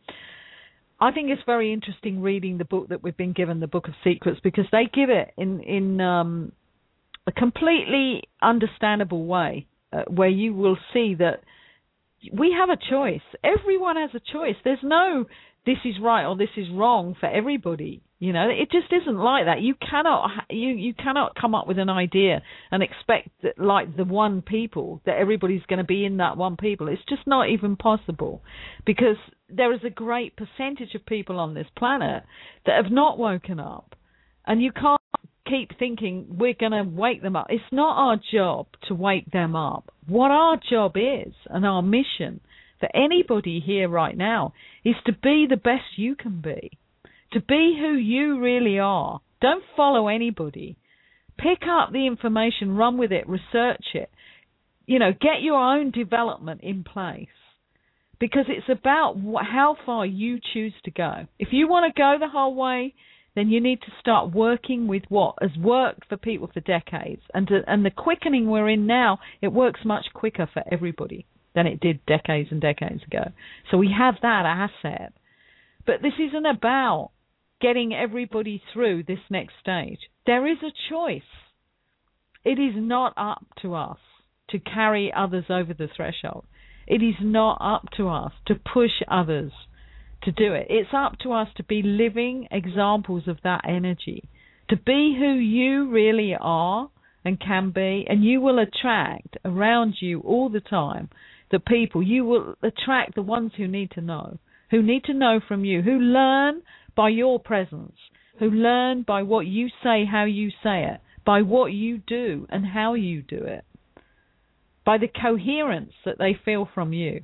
S7: I think it's very interesting reading the book that we've been given, the Book of Secrets, because they give it in, in um, a completely understandable way, uh, where you will see that we have a choice. Everyone has a choice. There's no this is right or this is wrong for everybody. You know, it just isn't like that. You cannot you, you cannot come up with an idea and expect that, like the one people, that everybody's going to be in that one people. It's just not even possible, because there is a great percentage of people on this planet that have not woken up, and you can't keep thinking we're going to wake them up. It's not our job to wake them up. What our job is, and our mission for anybody here right now, is to be the best you can be. To be who you really are. Don't follow anybody. Pick up the information, run with it, research it. You know, get your own development in place. Because it's about wh- how far you choose to go. If you want to go the whole way, then you need to start working with what has worked for people for decades. And to, and the quickening we're in now, it works much quicker for everybody than it did decades and decades ago. So we have that asset. But this isn't about getting everybody through this next stage. There is a choice. It is not up to us to carry others over the threshold. It is not up to us to push others to do it. It's up to us to be living examples of that energy, to be who you really are and can be, and you will attract around you all the time the people. You will attract the ones who need to know, who need to know from you, who learn by your presence, who learn by what you say, how you say it, by what you do and how you do it, by the coherence that they feel from you.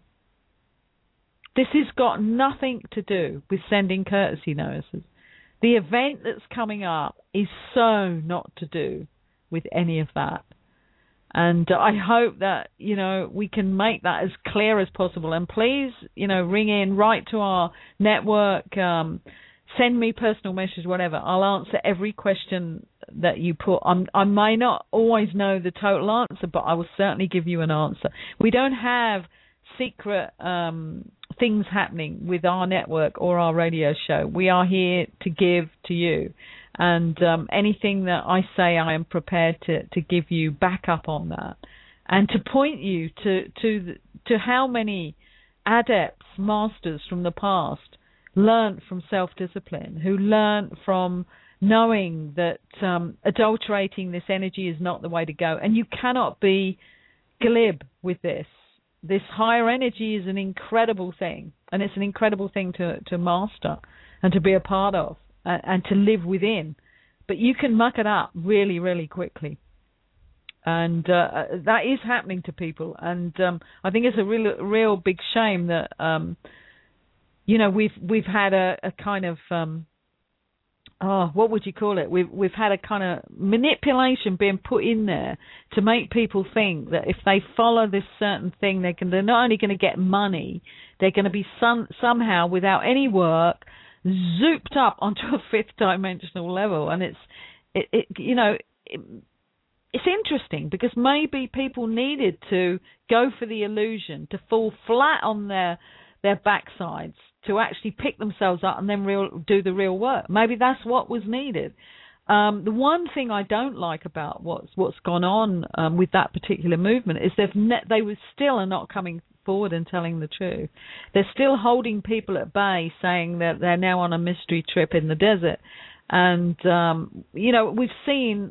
S7: This has got nothing to do with sending courtesy notices. The event that's coming up is so not to do with any of that. And I hope that, you know, we can make that as clear as possible. And please, you know, ring in, write to our network, um, send me personal messages, whatever. I'll answer every question that you put. I'm, I may not always know the total answer, but I will certainly give you an answer. We don't have secret um, things happening with our network or our radio show. We are here to give to you. And um, anything that I say, I am prepared to, to give you back up on that, and to point you to to to how many adepts, masters from the past learnt from self-discipline, who learnt from knowing that um, adulterating this energy is not the way to go. And you cannot be glib with this. This higher energy is an incredible thing, and it's an incredible thing to, to master and to be a part of. And to live within, but you can muck it up really, really quickly, and uh, that is happening to people. And um, I think it's a real, real big shame that um, you know we've we've had a, a kind of um, oh, what would you call it? We've we've had a kind of manipulation being put in there to make people think that if they follow this certain thing, they can they're not only going to get money, they're going to be some, somehow without any work, zooped up onto a fifth dimensional level. And it's it, it you know it, it's interesting because maybe people needed to go for the illusion, to fall flat on their their backsides, to actually pick themselves up and then real do the real work. Maybe that's what was needed. Um, the one thing I don't like about what's what's gone on um, with that particular movement is they've ne- they were still are not coming forward and telling the truth. They're still holding people at bay, saying that they're now on a mystery trip in the desert. And, um, you know, we've seen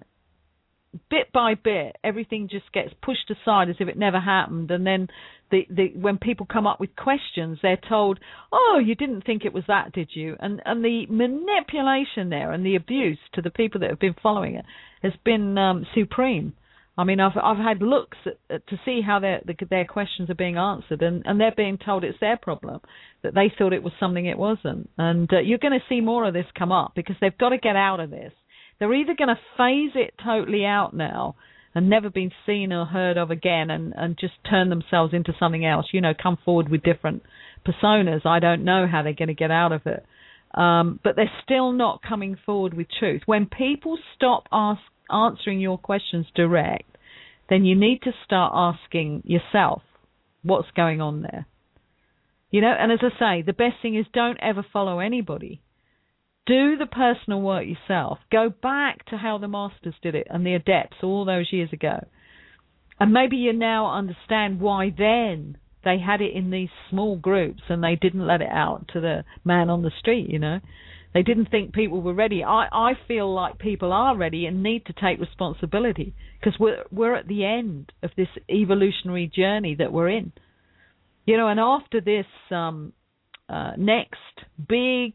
S7: bit by bit, everything just gets pushed aside as if it never happened. And then the, the, when people come up with questions, they're told, oh, you didn't think it was that, did you? And, and the manipulation there and the abuse to the people that have been following it has been um, supreme. I mean, I've I've had looks at, at, to see how their their questions are being answered, and, and they're being told it's their problem, that they thought it was something it wasn't. And uh, you're going to see more of this come up because they've got to get out of this. They're either going to phase it totally out now and never been seen or heard of again, and, and just turn themselves into something else, you know, come forward with different personas. I don't know how they're going to get out of it. Um, but they're still not coming forward with truth. When people stop asking, answering your questions direct, then you need to start asking yourself what's going on there. You know, and as I say, the best thing is don't ever follow anybody. Do the personal work yourself. Go back to how the masters did it and the adepts all those years ago. And maybe you now understand why then they had it in these small groups and they didn't let it out to the man on the street, you know. They didn't think people were ready. I, I feel like people are ready and need to take responsibility because we're, we're at the end of this evolutionary journey that we're in. You know, and after this um, uh, next big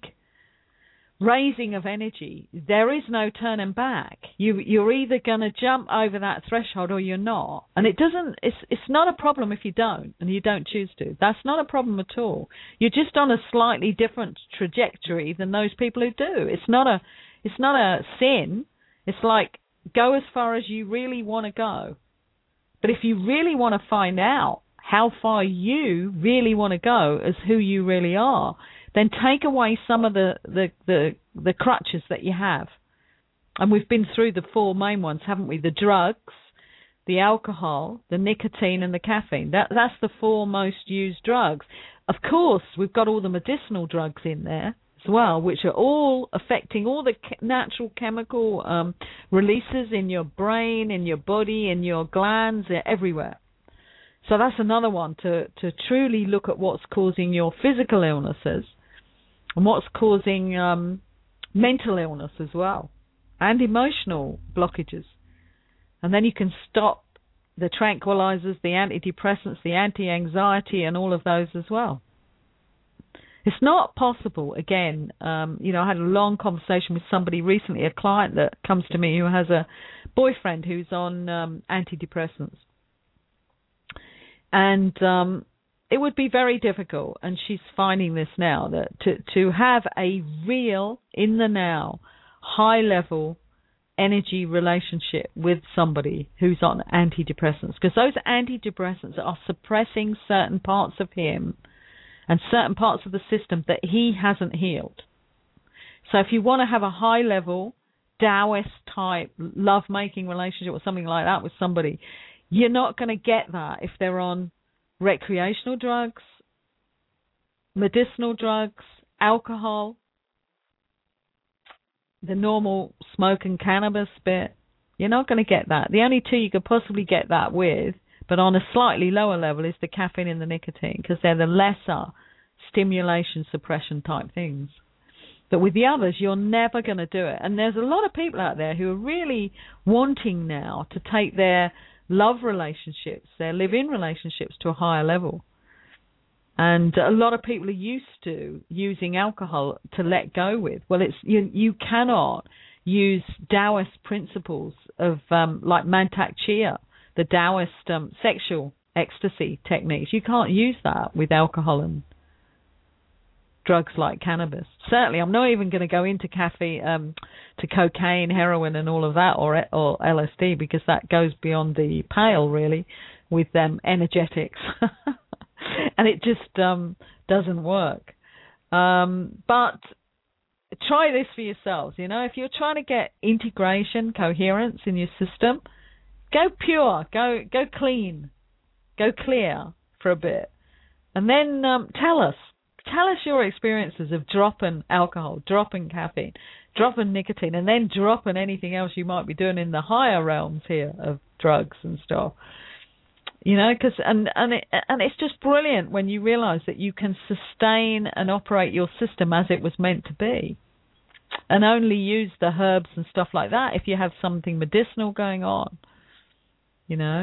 S7: raising of energy, there is no turning back. You, you're either going to jump over that threshold or you're not. And it doesn't, it's, it's not a problem if you don't and you don't choose to. That's not a problem at all. You're just on a slightly different trajectory than those people who do. It's not a, it's not a sin. It's like, go as far as you really want to go. But if you really want to find out how far you really want to go as who you really are, then take away some of the, the, the, the crutches that you have. And we've been through the four main ones, haven't we? The drugs, the alcohol, the nicotine, and the caffeine. That, that's the four most used drugs. Of course, we've got all the medicinal drugs in there as well, which are all affecting all the natural chemical um, releases in your brain, in your body, in your glands, everywhere. So that's another one, to, to truly look at what's causing your physical illnesses and what's causing um, mental illness as well, and emotional blockages. And then you can stop the tranquilizers, the antidepressants, the anti-anxiety, and all of those as well. It's not possible, again, um, you know, I had a long conversation with somebody recently, a client that comes to me who has a boyfriend who's on um, antidepressants. And um, it would be very difficult, and she's finding this now, that to, to have a real, in the now, high-level energy relationship with somebody who's on antidepressants, because those antidepressants are suppressing certain parts of him and certain parts of the system that he hasn't healed. So if you want to have a high-level, Taoist-type, love-making relationship or something like that with somebody, you're not going to get that if they're on recreational drugs, medicinal drugs, alcohol, the normal smoke and cannabis bit. You're not going to get that. The only two you could possibly get that with, but on a slightly lower level, is the caffeine and the nicotine, because they're the lesser stimulation suppression type things. But with the others, you're never going to do it. And there's a lot of people out there who are really wanting now to take their love relationships, their live-in relationships, to a higher level. And a lot of people are used to using alcohol to let go with. Well, it's you, you cannot use Taoist principles of um, like Mantak Chia, the Taoist um, sexual ecstasy techniques. You can't use that with alcohol and drugs like cannabis. Certainly, I'm not even going to go into caffeine, um, to cocaine, heroin, and all of that, or or L S D, because that goes beyond the pale, really, with them um, energetics. And it just um, doesn't work. Um, but try this for yourselves. You know, if you're trying to get integration, coherence in your system, go pure, go go clean, go clear for a bit, and then um, tell us. Tell us your experiences of dropping alcohol, dropping caffeine, dropping nicotine, and then dropping anything else you might be doing in the higher realms here of drugs and stuff. You know, because and and it, and it's just brilliant when you realise that you can sustain and operate your system as it was meant to be, and only use the herbs and stuff like that if you have something medicinal going on. You know.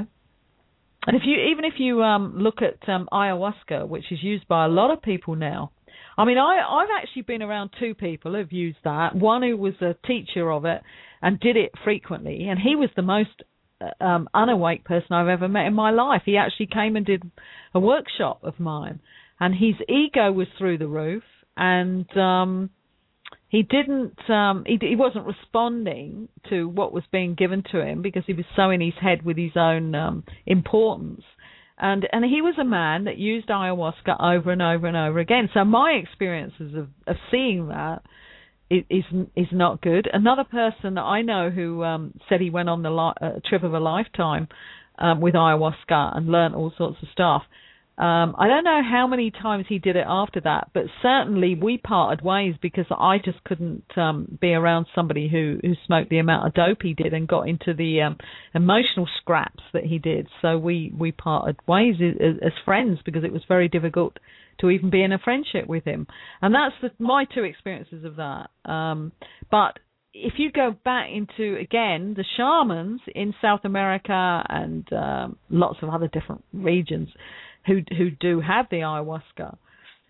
S7: And if you, even if you um, look at um, ayahuasca, which is used by a lot of people now, I mean, I, I've actually been around two people who've used that. One who was a teacher of it and did it frequently, and he was the most um, unawake person I've ever met in my life. He actually came and did a workshop of mine, and his ego was through the roof, and um, he didn't, um, he, he wasn't responding to what was being given to him because he was so in his head with his own um, importance. And and he was a man that used ayahuasca over and over and over again. So my experiences of, of seeing that is, is is not good. Another person that I know who um, said he went on the li- uh, trip of a lifetime um, with ayahuasca and learned all sorts of stuff. Um, I don't know how many times he did it after that, but certainly we parted ways because I just couldn't um, be around somebody who, who smoked the amount of dope he did and got into the um, emotional scraps that he did. So we, we parted ways as, as friends because it was very difficult to even be in a friendship with him. And that's the, my two experiences of that. Um, but if you go back into, again, the shamans in South America and um, lots of other different regions, who who do have the ayahuasca,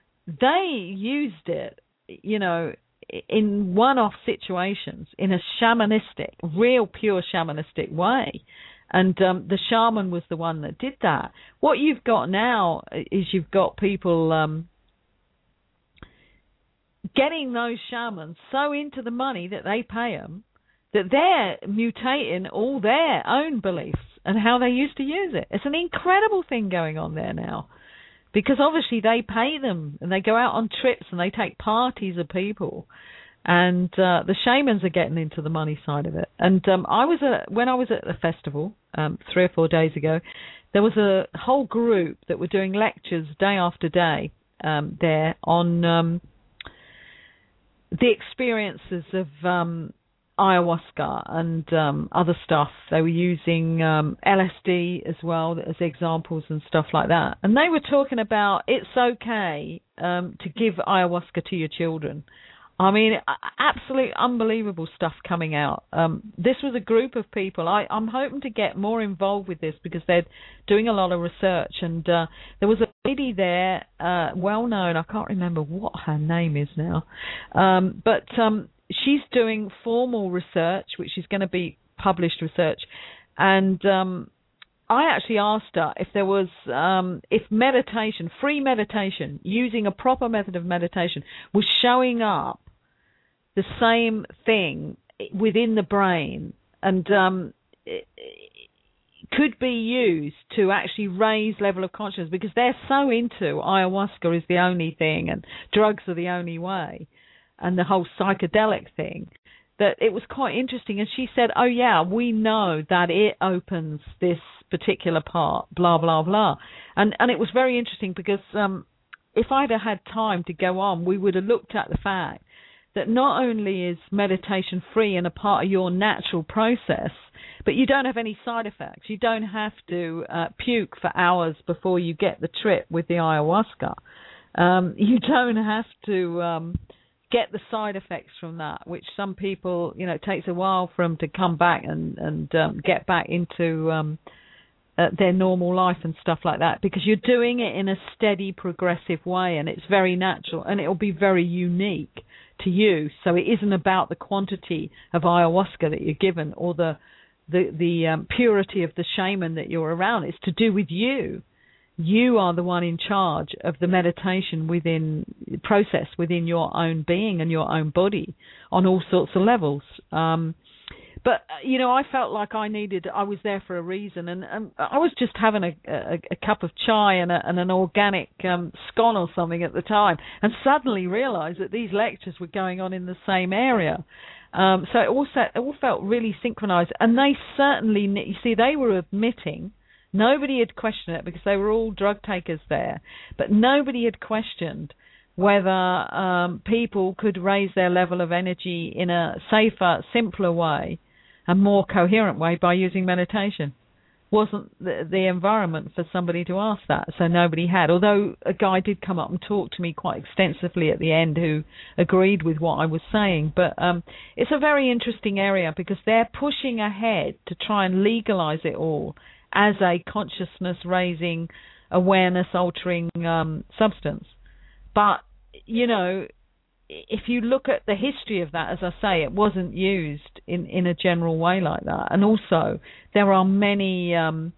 S7: they used it, you know, in one-off situations, in a shamanistic, real pure shamanistic way. And um, the shaman was the one that did that. What you've got now is you've got people um, getting those shamans so into the money that they pay them that they're mutating all their own beliefs and how they used to use it. It's an incredible thing going on there now because obviously they pay them and they go out on trips and they take parties of people. And uh, the shamans are getting into the money side of it. And um, I was at, when I was at the festival um, three or four days ago, there was a whole group that were doing lectures day after day um, there on um, the experiences of um, ayahuasca and um, other stuff. They were using um, L S D as well as examples and stuff like that. And they were talking about it's okay um, to give ayahuasca to your children. I mean, absolute unbelievable stuff coming out. Um, this was a group of people. I, I'm hoping to get more involved with this because they're doing a lot of research. And uh, there was a lady there, uh, well known. I can't remember what her name is now. Um, but um, she's doing formal research, which is going to be published research. And um, I actually asked her if there was, um, if meditation, free meditation, using a proper method of meditation was showing up the same thing within the brain and um, it, it could be used to actually raise level of consciousness, because they're so into ayahuasca is the only thing and drugs are the only way and the whole psychedelic thing, that it was quite interesting. And she said, oh yeah, we know that it opens this particular part, blah, blah, blah. And and it was very interesting because um, if I'd have had time to go on, we would have looked at the fact that not only is meditation free and a part of your natural process, but you don't have any side effects. You don't have to uh, puke for hours before you get the trip with the ayahuasca. Um, you don't have to um, get the side effects from that, which some people, you know, it takes a while for them to come back and, and um, get back into um, uh, their normal life and stuff like that, because you're doing it in a steady, progressive way, and it's very natural, and it'll be very unique to you. So it isn't about the quantity of ayahuasca that you're given or the the, the um, purity of the shaman that you're around. It's to do with you. You are the one in charge of the meditation within process within your own being and your own body on all sorts of levels. Um, but, you know, I felt like I needed, I was there for a reason. And, and I was just having a, a, a cup of chai and, a, and an organic um, scone or something at the time, and suddenly realized that these lectures were going on in the same area. Um, so it all, set, it all felt really synchronized. And they certainly, you see, they were admitting, nobody had questioned it because they were all drug takers there, but nobody had questioned whether um, people could raise their level of energy in a safer, simpler way, a more coherent way by using meditation. Wasn't the, the environment for somebody to ask that, so nobody had. Although a guy did come up and talk to me quite extensively at the end who agreed with what I was saying. But um, it's a very interesting area because they're pushing ahead to try and legalize it all as a consciousness-raising, awareness-altering um, substance. But, you know, if you look at the history of that, as I say, it wasn't used in, in a general way like that. And also, there are many um,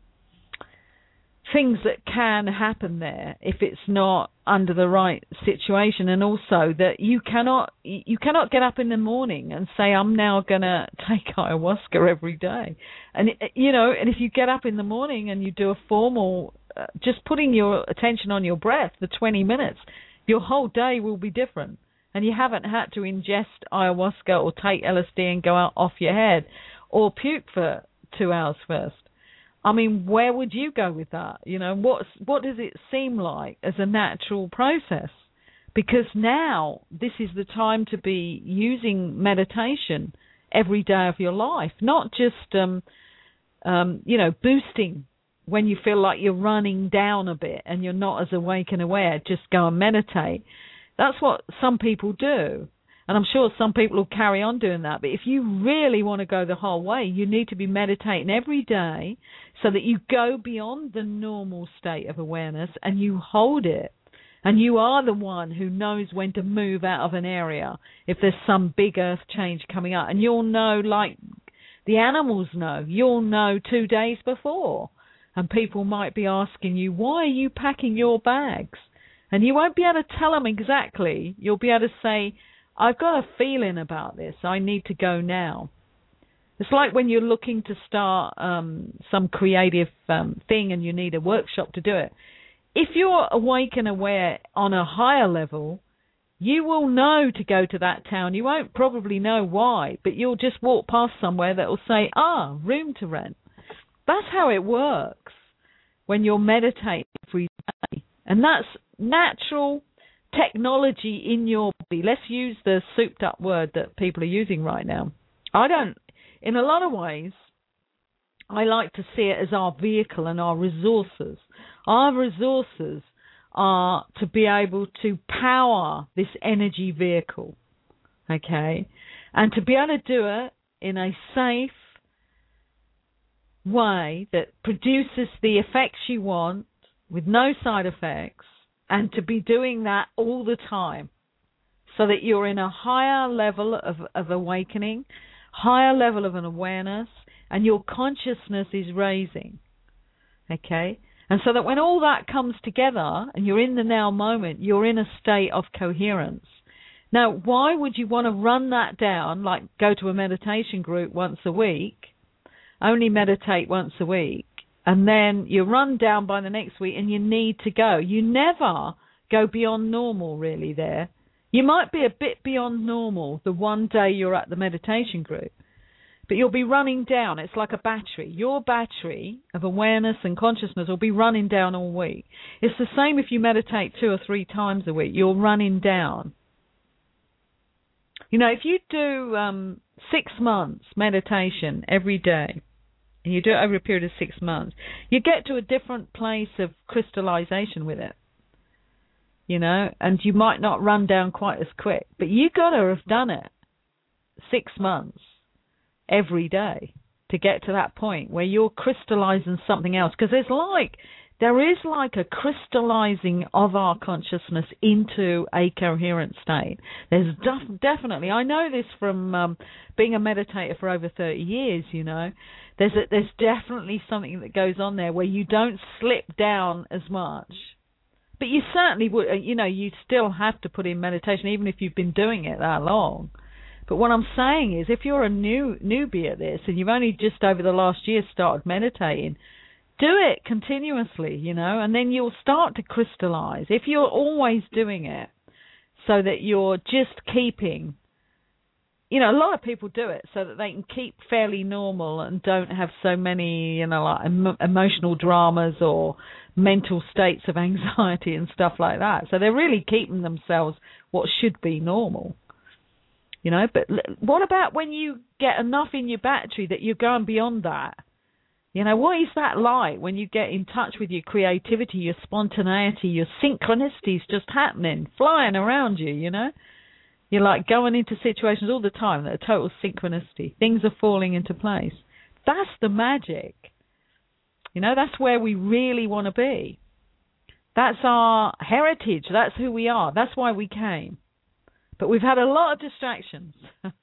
S7: things that can happen there if it's not under the right situation. And also that you cannot you cannot get up in the morning and say, I'm now going to take ayahuasca every day. And, you know, and if you get up in the morning and you do a formal, uh, just putting your attention on your breath for twenty minutes, your whole day will be different. And you haven't had to ingest ayahuasca or take L S D and go out off your head or puke for two hours first. I mean, where would you go with that? You know, what's, what does it seem like as a natural process? Because now this is the time to be using meditation every day of your life, not just, um, um, you know, boosting when you feel like you're running down a bit and you're not as awake and aware, just go and meditate. That's what some people do. And I'm sure some people will carry on doing that. But if you really want to go the whole way, you need to be meditating every day so that you go beyond the normal state of awareness and you hold it. And you are the one who knows when to move out of an area if there's some big earth change coming up. And you'll know, like the animals know, you'll know two days before. And people might be asking you, why are you packing your bags? And you won't be able to tell them exactly. You'll be able to say, I've got a feeling about this. I need to go now. It's like when you're looking to start um, some creative um, thing and you need a workshop to do it. if you're awake and aware on a higher level, you will know to go to that town. You won't probably know why, but you'll just walk past somewhere that will say, ah, room to rent. That's how it works when you're meditating every day. And that's natural technology in your body. Let's use the souped up word that people are using right now. I don't, in a lot of ways, I like to see it as our vehicle and our resources. Our resources are to be able to power this energy vehicle, okay? And to be able to do it in a safe way that produces the effects you want with no side effects, and to be doing that all the time so that you're in a higher level of, of awakening, higher level of an awareness, and your consciousness is raising, okay? And so that when all that comes together and you're in the now moment, you're in a state of coherence. Now, why would you want to run that down, like go to a meditation group once a week, only meditate once a week, and then you're run down by the next week and you need to go? You never go beyond normal, really, there. You might be a bit beyond normal the one day you're at the meditation group, but you'll be running down. It's like a battery. Your battery of awareness and consciousness will be running down all week. It's the same if you meditate two or three times a week. You're running down. You know, if you do um, six months meditation every day, and you do it over a period of six months, you get to a different place of crystallization with it. You know, and you might not run down quite as quick, but you got to have done it six months every day to get to that point where you're crystallizing something else. Because there's like, there is like a crystallizing of our consciousness into a coherent state. There's def- definitely, I know this from um, being a meditator for over thirty years, you know, there's a, there's definitely something that goes on there where you don't slip down as much. But you certainly would, you know, you still have to put in meditation, even if you've been doing it that long. But what I'm saying is, if you're a new newbie at this and you've only just over the last year started meditating, do it continuously, you know, and then you'll start to crystallize. If you're always doing it so that you're just keeping, you know, a lot of people do it so that they can keep fairly normal and don't have so many, you know, like em- emotional dramas or mental states of anxiety and stuff like that. So they're really keeping themselves what should be normal. You know, but what about when you get enough in your battery that you're going beyond that? You know, what is that like when you get in touch with your creativity, your spontaneity, your synchronicities just happening, flying around you, you know? You're like going into situations all the time that are total synchronicity. Things are falling into place. That's the magic. You know, that's where we really want to be. That's our heritage. That's who we are. That's why we came. But we've had a lot of distractions.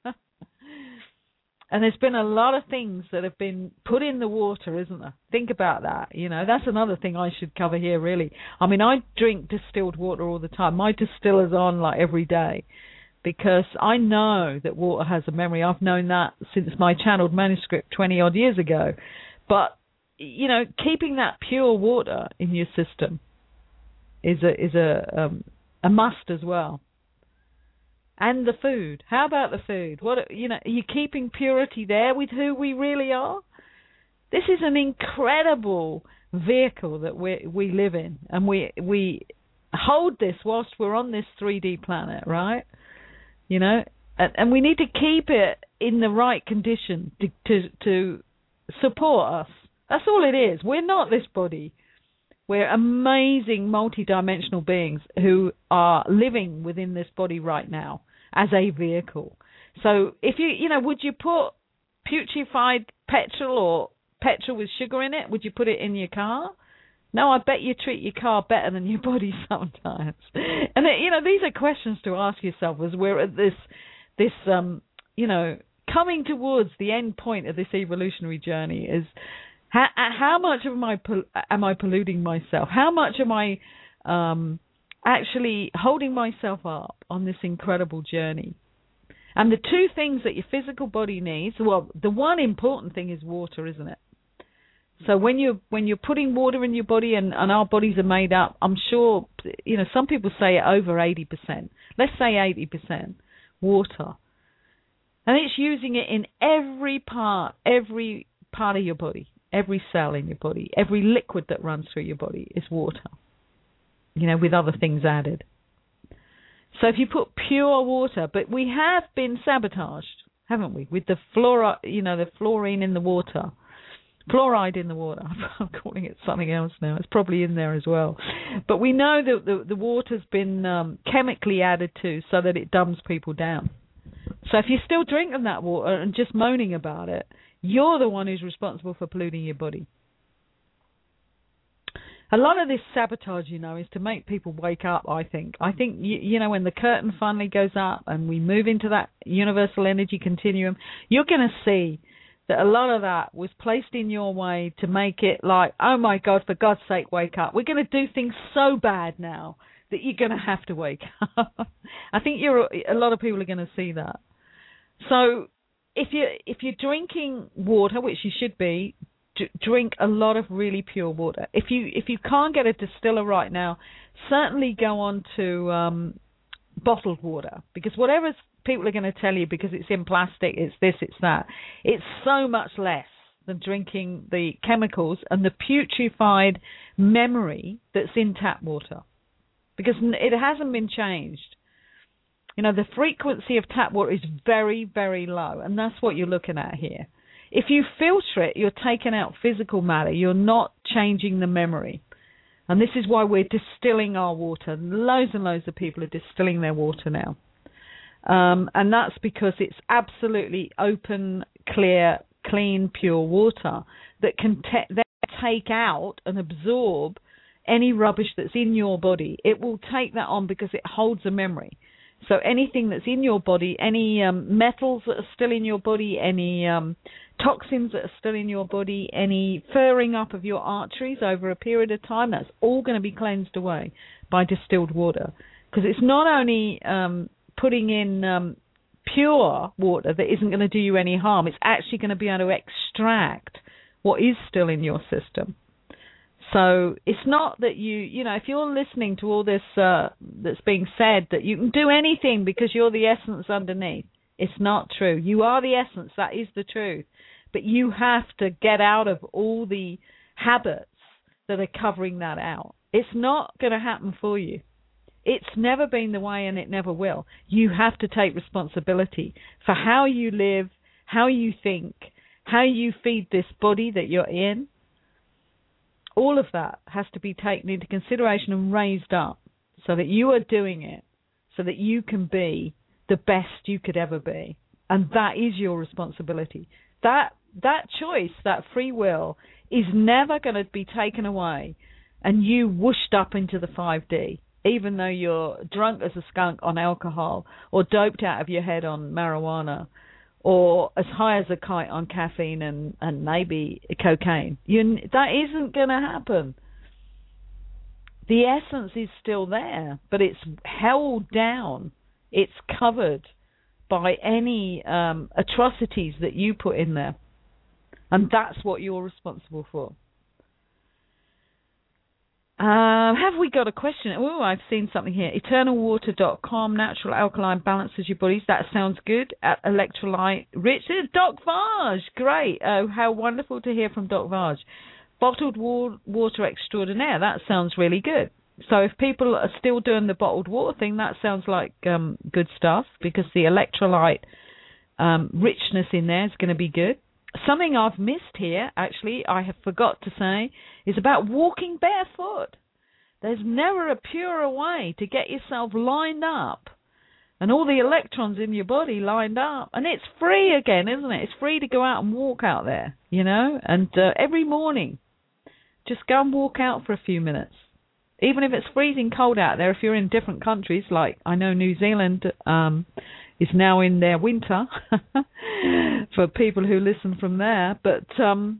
S7: And there's been a lot of things that have been put in the water, isn't there? Think about that. You know, that's another thing I should cover here, really. I mean, I drink distilled water all the time. My distiller's on like every day because I know that water has a memory. I've known that since my channeled manuscript twenty odd years ago. But, you know, keeping that pure water in your system is a is a um, a must as well. And the food. How about the food? What, you know, are you keeping purity there with who we really are? This is an incredible vehicle that we we live in, and we we hold this whilst we're on this three D planet, right? You know, and, and we need to keep it in the right condition to, to to support us. That's all it is. We're not this body. We're amazing multidimensional beings who are living within this body right now as a vehicle. So if you, you know, would you put putrefied petrol or petrol with sugar in it? Would you put it in your car? No, I bet you treat your car better than your body sometimes. And, you know, these are questions to ask yourself as we're at this, this um, you know, coming towards the end point of this evolutionary journey is, How, how much am I am I polluting myself? How much am I um, actually holding myself up on this incredible journey? And the two things that your physical body needs, well, the one important thing is water, isn't it? So when you're when you're putting water in your body, and, and our bodies are made up, I'm sure, you know, some people say over eighty percent. Let's say eighty percent water. And it's using it in every part, every part of your body, every cell in your body, every liquid that runs through your body is water, you know, with other things added. So if you put pure water, but we have been sabotaged, haven't we, with the fluoride, you know, the fluorine in the water, fluoride in the water. I'm calling it something else now. It's probably in there as well. But we know that the, the water's been um, chemically added to so that it dumbs people down. So if you're still drinking that water and just moaning about it, you're the one who's responsible for polluting your body. A lot of this sabotage, you know, is to make people wake up, I think. I think, you, you know, when the curtain finally goes up and we move into that universal energy continuum, you're going to see that a lot of that was placed in your way to make it like, oh, my God, for God's sake, wake up. We're going to do things so bad now that you're going to have to wake up. I think you're a lot of people are going to see that. So if you if you're drinking water, which you should be, d- drink a lot of really pure water. If you if you can't get a distiller right now, certainly go on to um, bottled water, because whatever people are going to tell you, because it's in plastic, it's this, it's that, it's so much less than drinking the chemicals and the putrefied memory that's in tap water, because it hasn't been changed. You know, the frequency of tap water is very, very low, and that's what you're looking at here. If you filter it, you're taking out physical matter. You're not changing the memory. And this is why we're distilling our water. Loads and loads of people are distilling their water now. Um, and that's because it's absolutely open, clear, clean, pure water that can te- then take out and absorb any rubbish that's in your body. It will take that on because it holds a memory. So anything that's in your body, any um, metals that are still in your body, any um, toxins that are still in your body, any furring up of your arteries over a period of time, that's all going to be cleansed away by distilled water. Because it's not only um, putting in um, pure water that isn't going to do you any harm, it's actually going to be able to extract what is still in your system. So it's not that you, you know, if you're listening to all this uh, that's being said, that you can do anything because you're the essence underneath. It's not true. You are the essence. That is the truth. But you have to get out of all the habits that are covering that out. It's not going to happen for you. It's never been the way, and it never will. You have to take responsibility for how you live, how you think, how you feed this body that you're in. All of that has to be taken into consideration and raised up so that you are doing it, so that you can be the best you could ever be. And that is your responsibility. That that choice, that free will, is never going to be taken away and you whooshed up into the five D, even though you're drunk as a skunk on alcohol or doped out of your head on marijuana, or as high as a kite on caffeine and, and maybe cocaine. You, that isn't going to happen. The essence is still there, but it's held down. It's covered by any um, atrocities that you put in there. And that's what you're responsible for. Uh, have we got a question? Oh, I've seen something here. eternal water dot com, natural alkaline balances your bodies. That sounds good. At electrolyte rich. Doc Vaj, great. Oh, how wonderful to hear from Doc Vaj. Bottled wa- water extraordinaire. That sounds really good. So if people are still doing the bottled water thing, that sounds like um, good stuff, because the electrolyte um, richness in there is going to be good. Something I've missed here, actually, I have forgot to say, is about walking barefoot. There's never a purer way to get yourself lined up and all the electrons in your body lined up. And it's free again, isn't it? It's free to go out and walk out there, you know, and uh, every morning, just go and walk out for a few minutes. Even if it's freezing cold out there, if you're in different countries, like I know New Zealand um, is now in their winter for people who listen from there. But um,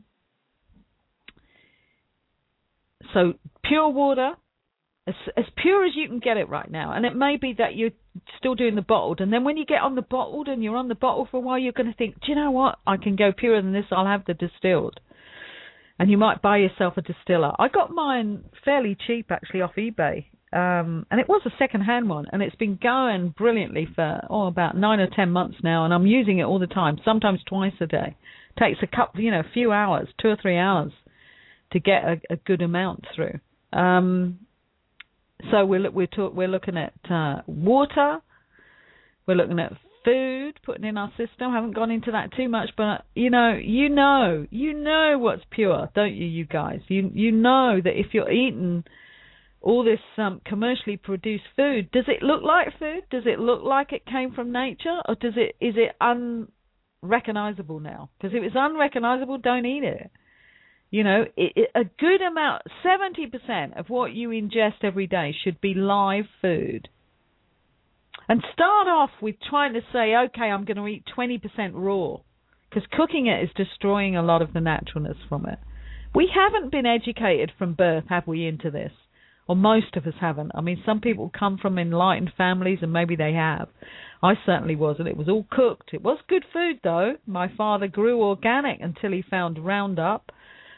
S7: so pure water, as, as pure as you can get it right now. And it may be that you're still doing the bottled. And then when you get on the bottled and you're on the bottle for a while, you're going to think, do you know what? I can go purer than this. I'll have the distilled. and you might buy yourself a distiller. I got mine fairly cheap, actually, off eBay, um, and it was a second-hand one, and it's been going brilliantly for oh about nine or ten months now, and I'm using it all the time, sometimes twice a day. It takes a couple, you know, a few hours, two or three hours, to get a, a good amount through. Um, so we're we're talk, we're looking at uh, water, we're looking at food, putting in our system. I haven't gone into that too much, but you know, you know, you know what's pure, don't you, you guys? You you know that if you're eating all this um, commercially produced food, does it look like food? Does it look like it came from nature, or does it is it unrecognizable now? Because if it's unrecognizable, don't eat it. You know, it, it, a good amount, seventy percent of what you ingest every day should be live food. And start off with trying to say, okay, I'm going to eat twenty percent raw, because cooking it is destroying a lot of the naturalness from it. We haven't been educated from birth, have we, into this? Or most of us haven't. I mean, some people come from enlightened families, and maybe they have. I certainly wasn't. It was all cooked. It was good food, though. My father grew organic until he found Roundup.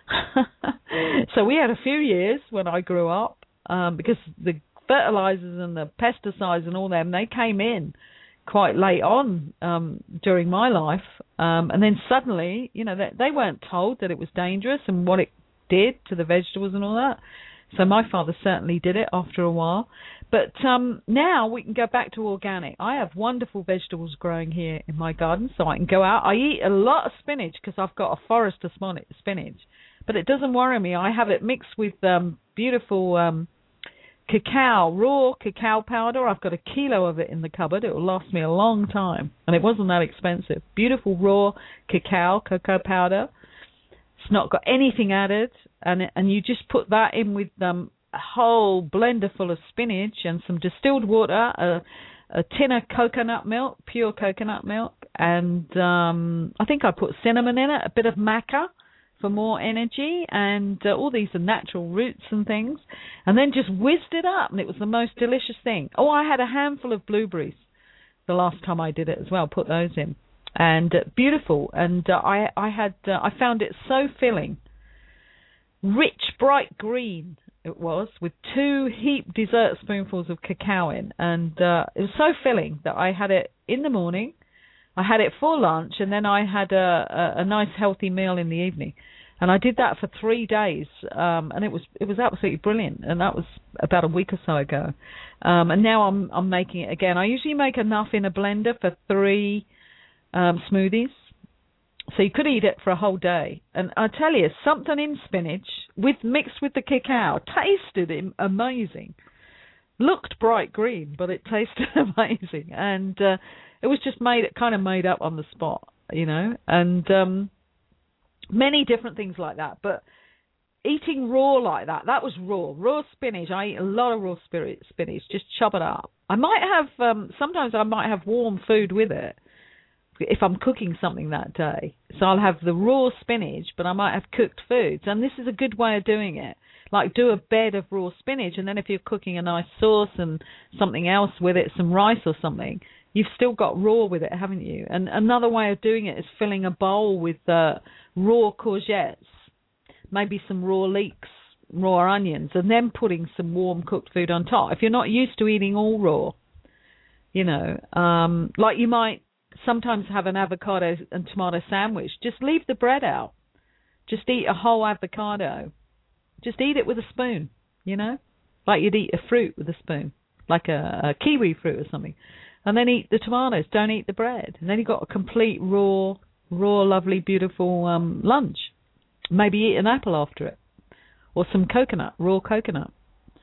S7: So we had a few years when I grew up, um, because the fertilizers and the pesticides and all them, they came in quite late on um, during my life. Um, and then suddenly, you know, they, they weren't told that it was dangerous and what it did to the vegetables and all that. So my father certainly did it after a while. But um, now we can go back to organic. I have wonderful vegetables growing here in my garden, so I can go out. I eat a lot of spinach because I've got a forest of spinach. But it doesn't worry me. I have it mixed with um, beautiful um, cacao, raw cacao powder. I've got a kilo of it in the cupboard. It will last me a long time. And it wasn't that expensive. Beautiful raw cacao, cocoa powder. It's not got anything added. And it, and you just put that in with um, a whole blender full of spinach and some distilled water, a, a tin of coconut milk, pure coconut milk. And um, I think I put cinnamon in it, a bit of maca for more energy, and uh, all these are natural roots and things, and then just whizzed it up, and it was the most delicious thing. Oh, I had a handful of blueberries the last time I did it as well, put those in, and uh, beautiful, and uh, I I had uh, I found it so filling, rich, bright green it was, with two heaped dessert spoonfuls of cacao in, and uh, it was so filling that I had it in the morning, I had it for lunch, and then I had a, a, a nice healthy meal in the evening. And I did that for three days, um, and it was it was absolutely brilliant. And that was about a week or so ago. Um, and now I'm I'm making it again. I usually make enough in a blender for three um, smoothies, so you could eat it for a whole day. And I tell you, something in spinach with mixed with the cacao tasted amazing. Looked bright green, but it tasted amazing, and uh, it was just made kind of made up on the spot, you know. And um, many different things like that, but eating raw like that, that was raw. Raw spinach, I eat a lot of raw spinach, just chop it up. I might have, um, sometimes I might have warm food with it if I'm cooking something that day. So I'll have the raw spinach, but I might have cooked foods, and this is a good way of doing it. Like do a bed of raw spinach, and then if you're cooking a nice sauce and something else with it, some rice or something, you've still got raw with it, haven't you? And another way of doing it is filling a bowl with uh, raw courgettes, maybe some raw leeks, raw onions, and then putting some warm cooked food on top. If you're not used to eating all raw, you know, um, like you might sometimes have an avocado and tomato sandwich, just leave the bread out. Just eat a whole avocado. Just eat it with a spoon, you know, like you'd eat a fruit with a spoon, like a, a kiwi fruit or something. And then eat the tomatoes, don't eat the bread. And then you've got a complete raw, raw, lovely, beautiful um, lunch. Maybe eat an apple after it, or some coconut, raw coconut.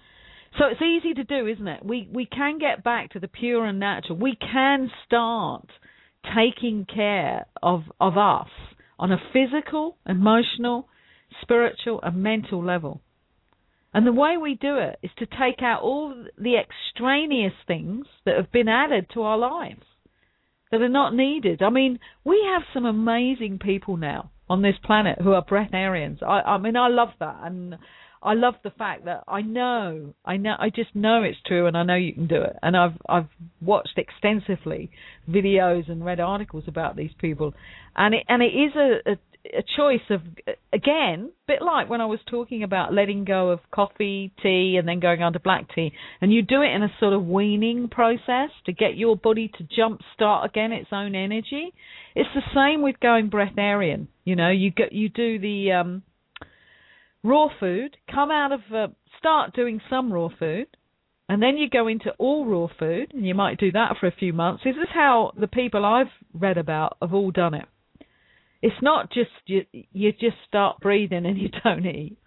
S7: So it's easy to do, isn't it? We we can get back to the pure and natural. We can start taking care of, of us on a physical, emotional, spiritual and mental level. And the way we do it is to take out all the extraneous things that have been added to our lives that are not needed. I mean, we have some amazing people now on this planet who are breatharians. I, I mean, I love that. And I love the fact that I know, I know, I just know it's true, and I know you can do it. And I've I've watched extensively videos and read articles about these people, and it and it is a, a a choice of, again, a bit like when I was talking about letting go of coffee, tea, and then going on to black tea, and you do it in a sort of weaning process to get your body to jump start again its own energy. It's the same with going breatharian. You know, you get you do the um, raw food, come out of uh, start doing some raw food, and then you go into all raw food, and you might do that for a few months. This is how the people I've read about have all done it. It's not just you, you just start breathing and you don't eat.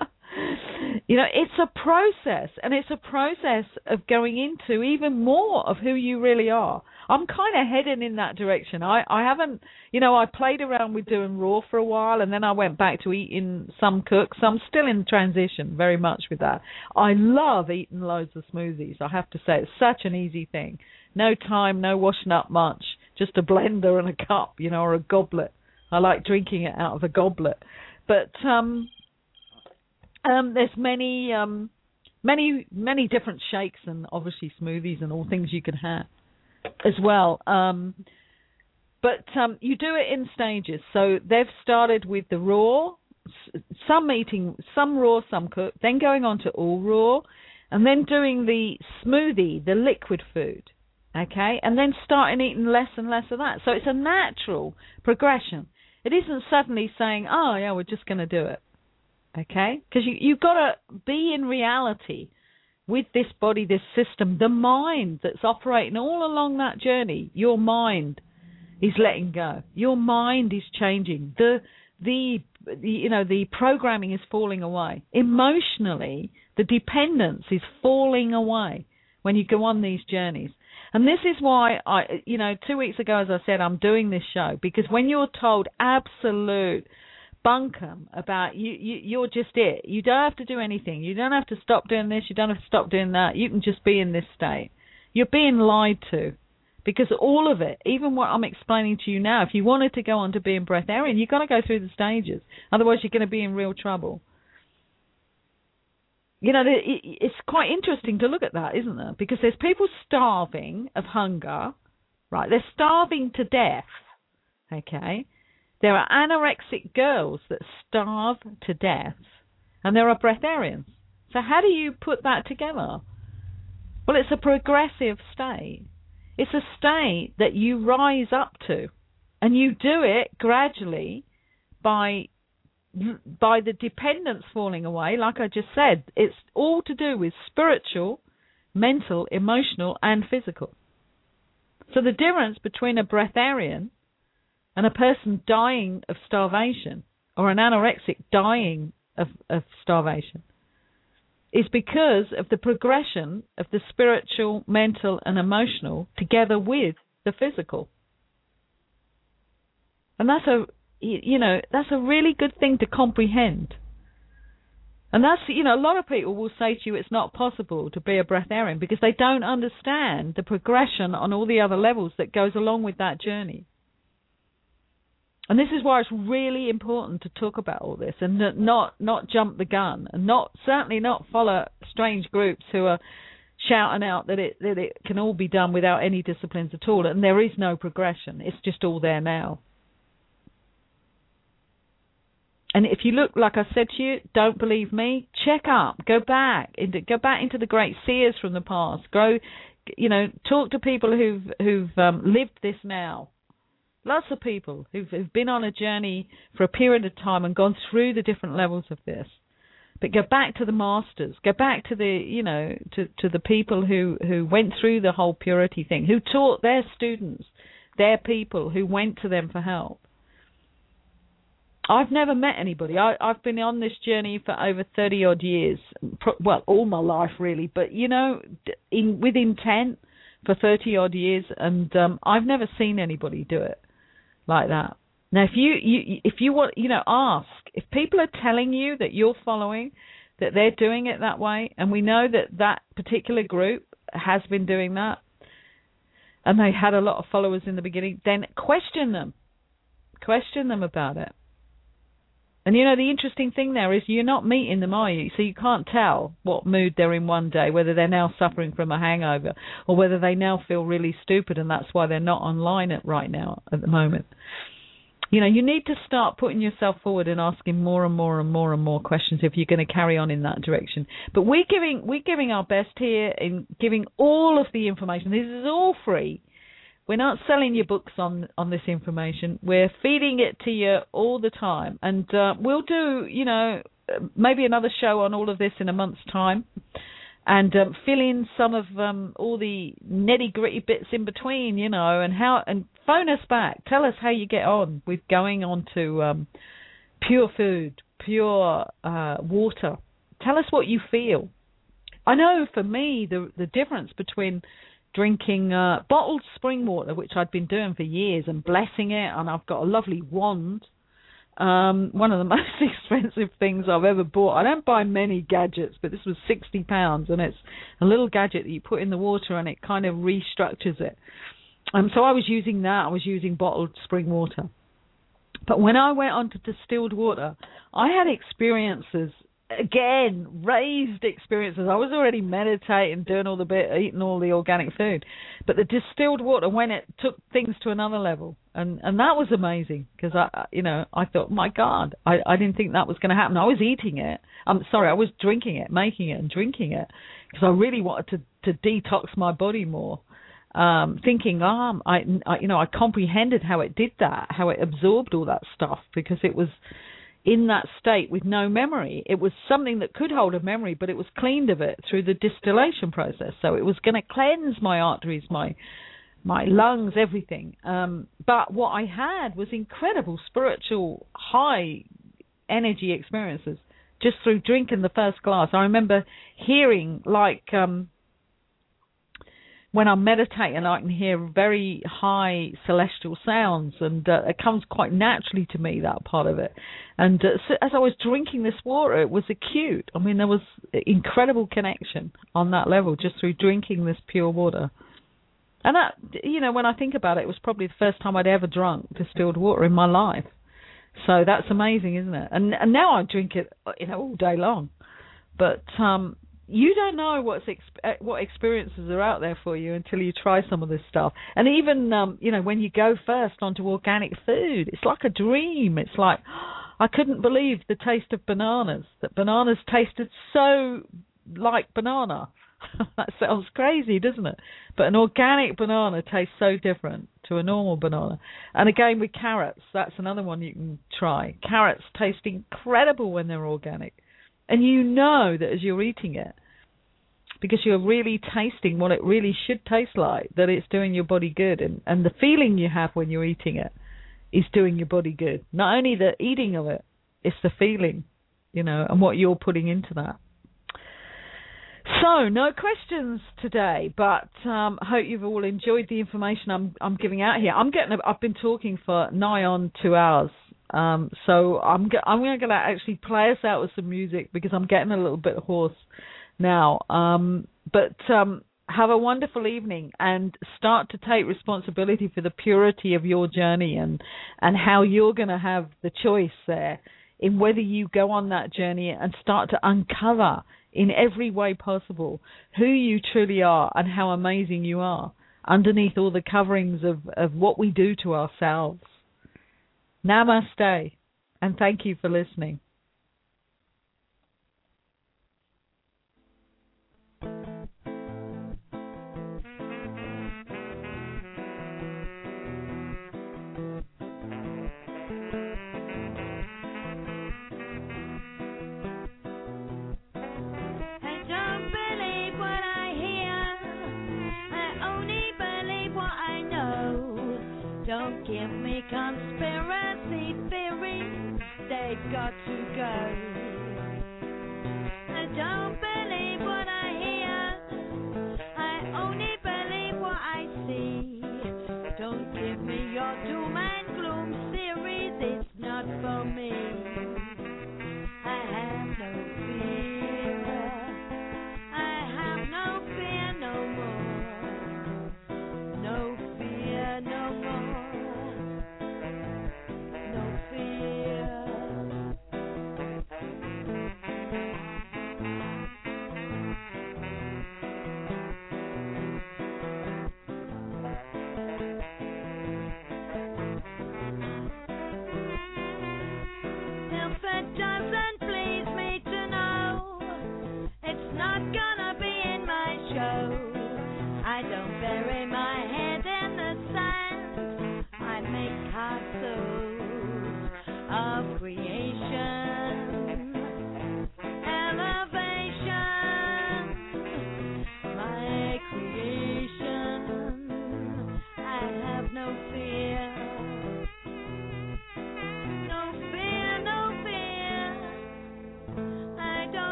S7: You know, it's a process, and it's a process of going into even more of who you really are. I'm kind of heading in that direction. I, I haven't, you know, I played around with doing raw for a while, and then I went back to eating some cooked. So I'm still in transition very much with that. I love eating loads of smoothies, I have to say. It's such an easy thing. No time, no washing up much, just a blender and a cup, you know, or a goblet. I like drinking it out of a goblet. But um, um, there's many, um, many, many different shakes and obviously smoothies and all things you can have as well. Um, but um, you do it in stages. So they've started with the raw, some eating, some raw, some cooked, then going on to all raw, and then doing the smoothie, the liquid food. Okay, and then starting eating less and less of that. So it's a natural progression. It isn't suddenly saying, oh, yeah, we're just going to do it. Okay? Because you, you've got to be in reality with this body, this system, the mind that's operating all along that journey. Your mind is letting go. Your mind is changing. The, the, the you know, the programming is falling away. Emotionally, the dependence is falling away when you go on these journeys. And this is why, I, you know, two weeks ago, as I said, I'm doing this show, because when you're told absolute bunkum about you, you, you're just it. You don't have to do anything. You don't have to stop doing this. You don't have to stop doing that. You can just be in this state. You're being lied to, because all of it, even what I'm explaining to you now, if you wanted to go on to being breatharian, you've got to go through the stages. Otherwise, you're going to be in real trouble. You know, it's quite interesting to look at that, isn't it? Because there's people starving of hunger, right? They're starving to death, okay? There are anorexic girls that starve to death, and there are breatharians. So how do you put that together? Well, it's a progressive state. It's a state that you rise up to, and you do it gradually by by the dependence falling away. Like I just said, it's all to do with spiritual, mental, emotional, and physical. So the difference between a breatharian and a person dying of starvation, or an anorexic dying of, of starvation, is because of the progression of the spiritual, mental, and emotional together with the physical. And that's a You know, that's a really good thing to comprehend. And that's, you know, a lot of people will say to you it's not possible to be a breatharian because they don't understand the progression on all the other levels that goes along with that journey. And this is why it's really important to talk about all this and not not jump the gun, and not certainly not follow strange groups who are shouting out that it that it can all be done without any disciplines at all, and there is no progression. It's just all there now. And if you look, like I said to you, don't believe me, check up, go back, into, go back into the great seers from the past. Go, you know, talk to people who've who've um, lived this now. Lots of people who've, who've been on a journey for a period of time and gone through the different levels of this. But go back to the masters, go back to the, you know, to, to the people who, who went through the whole purity thing, who taught their students, their people, who went to them for help. I've never met anybody. I, I've been on this journey for over thirty odd years. Well, all my life really, but you know, in with intent for thirty odd years, and um, I've never seen anybody do it like that. Now, if you, you if you want, you know, ask if people are telling you that you're following, that they're doing it that way, and we know that that particular group has been doing that, and they had a lot of followers in the beginning. Then question them, question them about it. And, you know, the interesting thing there is you're not meeting them, are you? So you can't tell what mood they're in one day, whether they're now suffering from a hangover or whether they now feel really stupid and that's why they're not online at right now at the moment. you know, you need to start putting yourself forward and asking more and more and more and more questions if you're going to carry on in that direction. But we're giving we're giving our best here in giving all of the information. This is all free. We're not selling you books on, on this information. We're feeding it to you all the time. And uh, we'll do, you know, maybe another show on all of this in a month's time. And um, fill in some of um, all the nitty-gritty bits in between, you know, and how and phone us back. Tell us how you get on with going on to um, pure food, pure uh, water. Tell us what you feel. I know for me the the difference between drinking uh, bottled spring water, which I'd been doing for years, and blessing it, and I've got a lovely wand. Um, one of the most expensive things I've ever bought. I don't buy many gadgets, but this was sixty pounds, and it's a little gadget that you put in the water and it kind of restructures it. Um, so I was using that. I was using bottled spring water. But when I went on to distilled water, I had experiences, again, raised experiences. I was already meditating, doing all the bit, eating all the organic food. But the distilled water, when it took things to another level, and, and that was amazing because I, you know, I thought, my God, I, I didn't think that was going to happen. I was eating it. I'm sorry, I was drinking it, making it, and drinking it because I really wanted to, to detox my body more. Um, thinking, um, I, I, you know, I comprehended how it did that, how it absorbed all that stuff because it was in that state with no memory. It was something that could hold a memory, but it was cleaned of it through the distillation process. So it was going to cleanse my arteries, my my lungs, everything. Um, but what I had was incredible spiritual, high energy experiences just through drinking the first glass. I remember hearing like um, when I'm meditating, I can hear very high celestial sounds, and uh, it comes quite naturally to me, that part of it. And uh, so as I was drinking this water, it was acute. I mean, there was incredible connection on that level just through drinking this pure water. And that, you know, when I think about it, it was probably the first time I'd ever drunk distilled water in my life. So that's amazing, isn't it? And, and now I drink it, you know, all day long. But um, you don't know what's exp- what experiences are out there for you until you try some of this stuff. And even, um, you know, when you go first onto organic food, it's like a dream. It's like, I couldn't believe the taste of bananas, that bananas tasted so like banana. That sounds crazy, doesn't it? But an organic banana tastes so different to a normal banana. And again, with carrots, that's another one you can try. Carrots taste incredible when they're organic. And you know that as you're eating it, because you're really tasting what it really should taste like, that it's doing your body good. And, and the feeling you have when you're eating it is doing your body good. Not only the eating of it, it's the feeling, you know, and what you're putting into that. So, no questions today, but um, I hope you've all enjoyed the information I'm I'm giving out here. I'm getting. A, I've been talking for nigh on two hours, um, so I'm go, I'm going to actually play us out with some music because I'm getting a little bit hoarse now. Um, but um, have a wonderful evening and start to take responsibility for the purity of your journey and and how you're going to have the choice there in whether you go on that journey and start to uncover in every way possible who you truly are and how amazing you are underneath all the coverings of, of what we do to ourselves. Namaste, and thank you for listening.
S6: Don't give me conspiracy theories, they've got to go. I don't believe what I hear, I only believe what I see. Don't give me your doom and gloom series, it's not for me. I have no fear, I have no fear no more. No fear no more.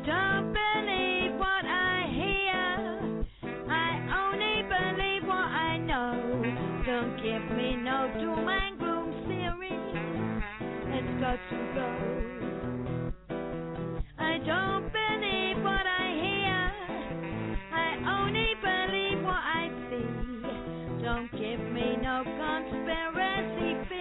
S3: don't believe what I hear. I only believe what I know. Don't give me no doom and gloom theory. It's got to go. I don't believe what I hear. I only believe what I see. Don't give me no conspiracy theory.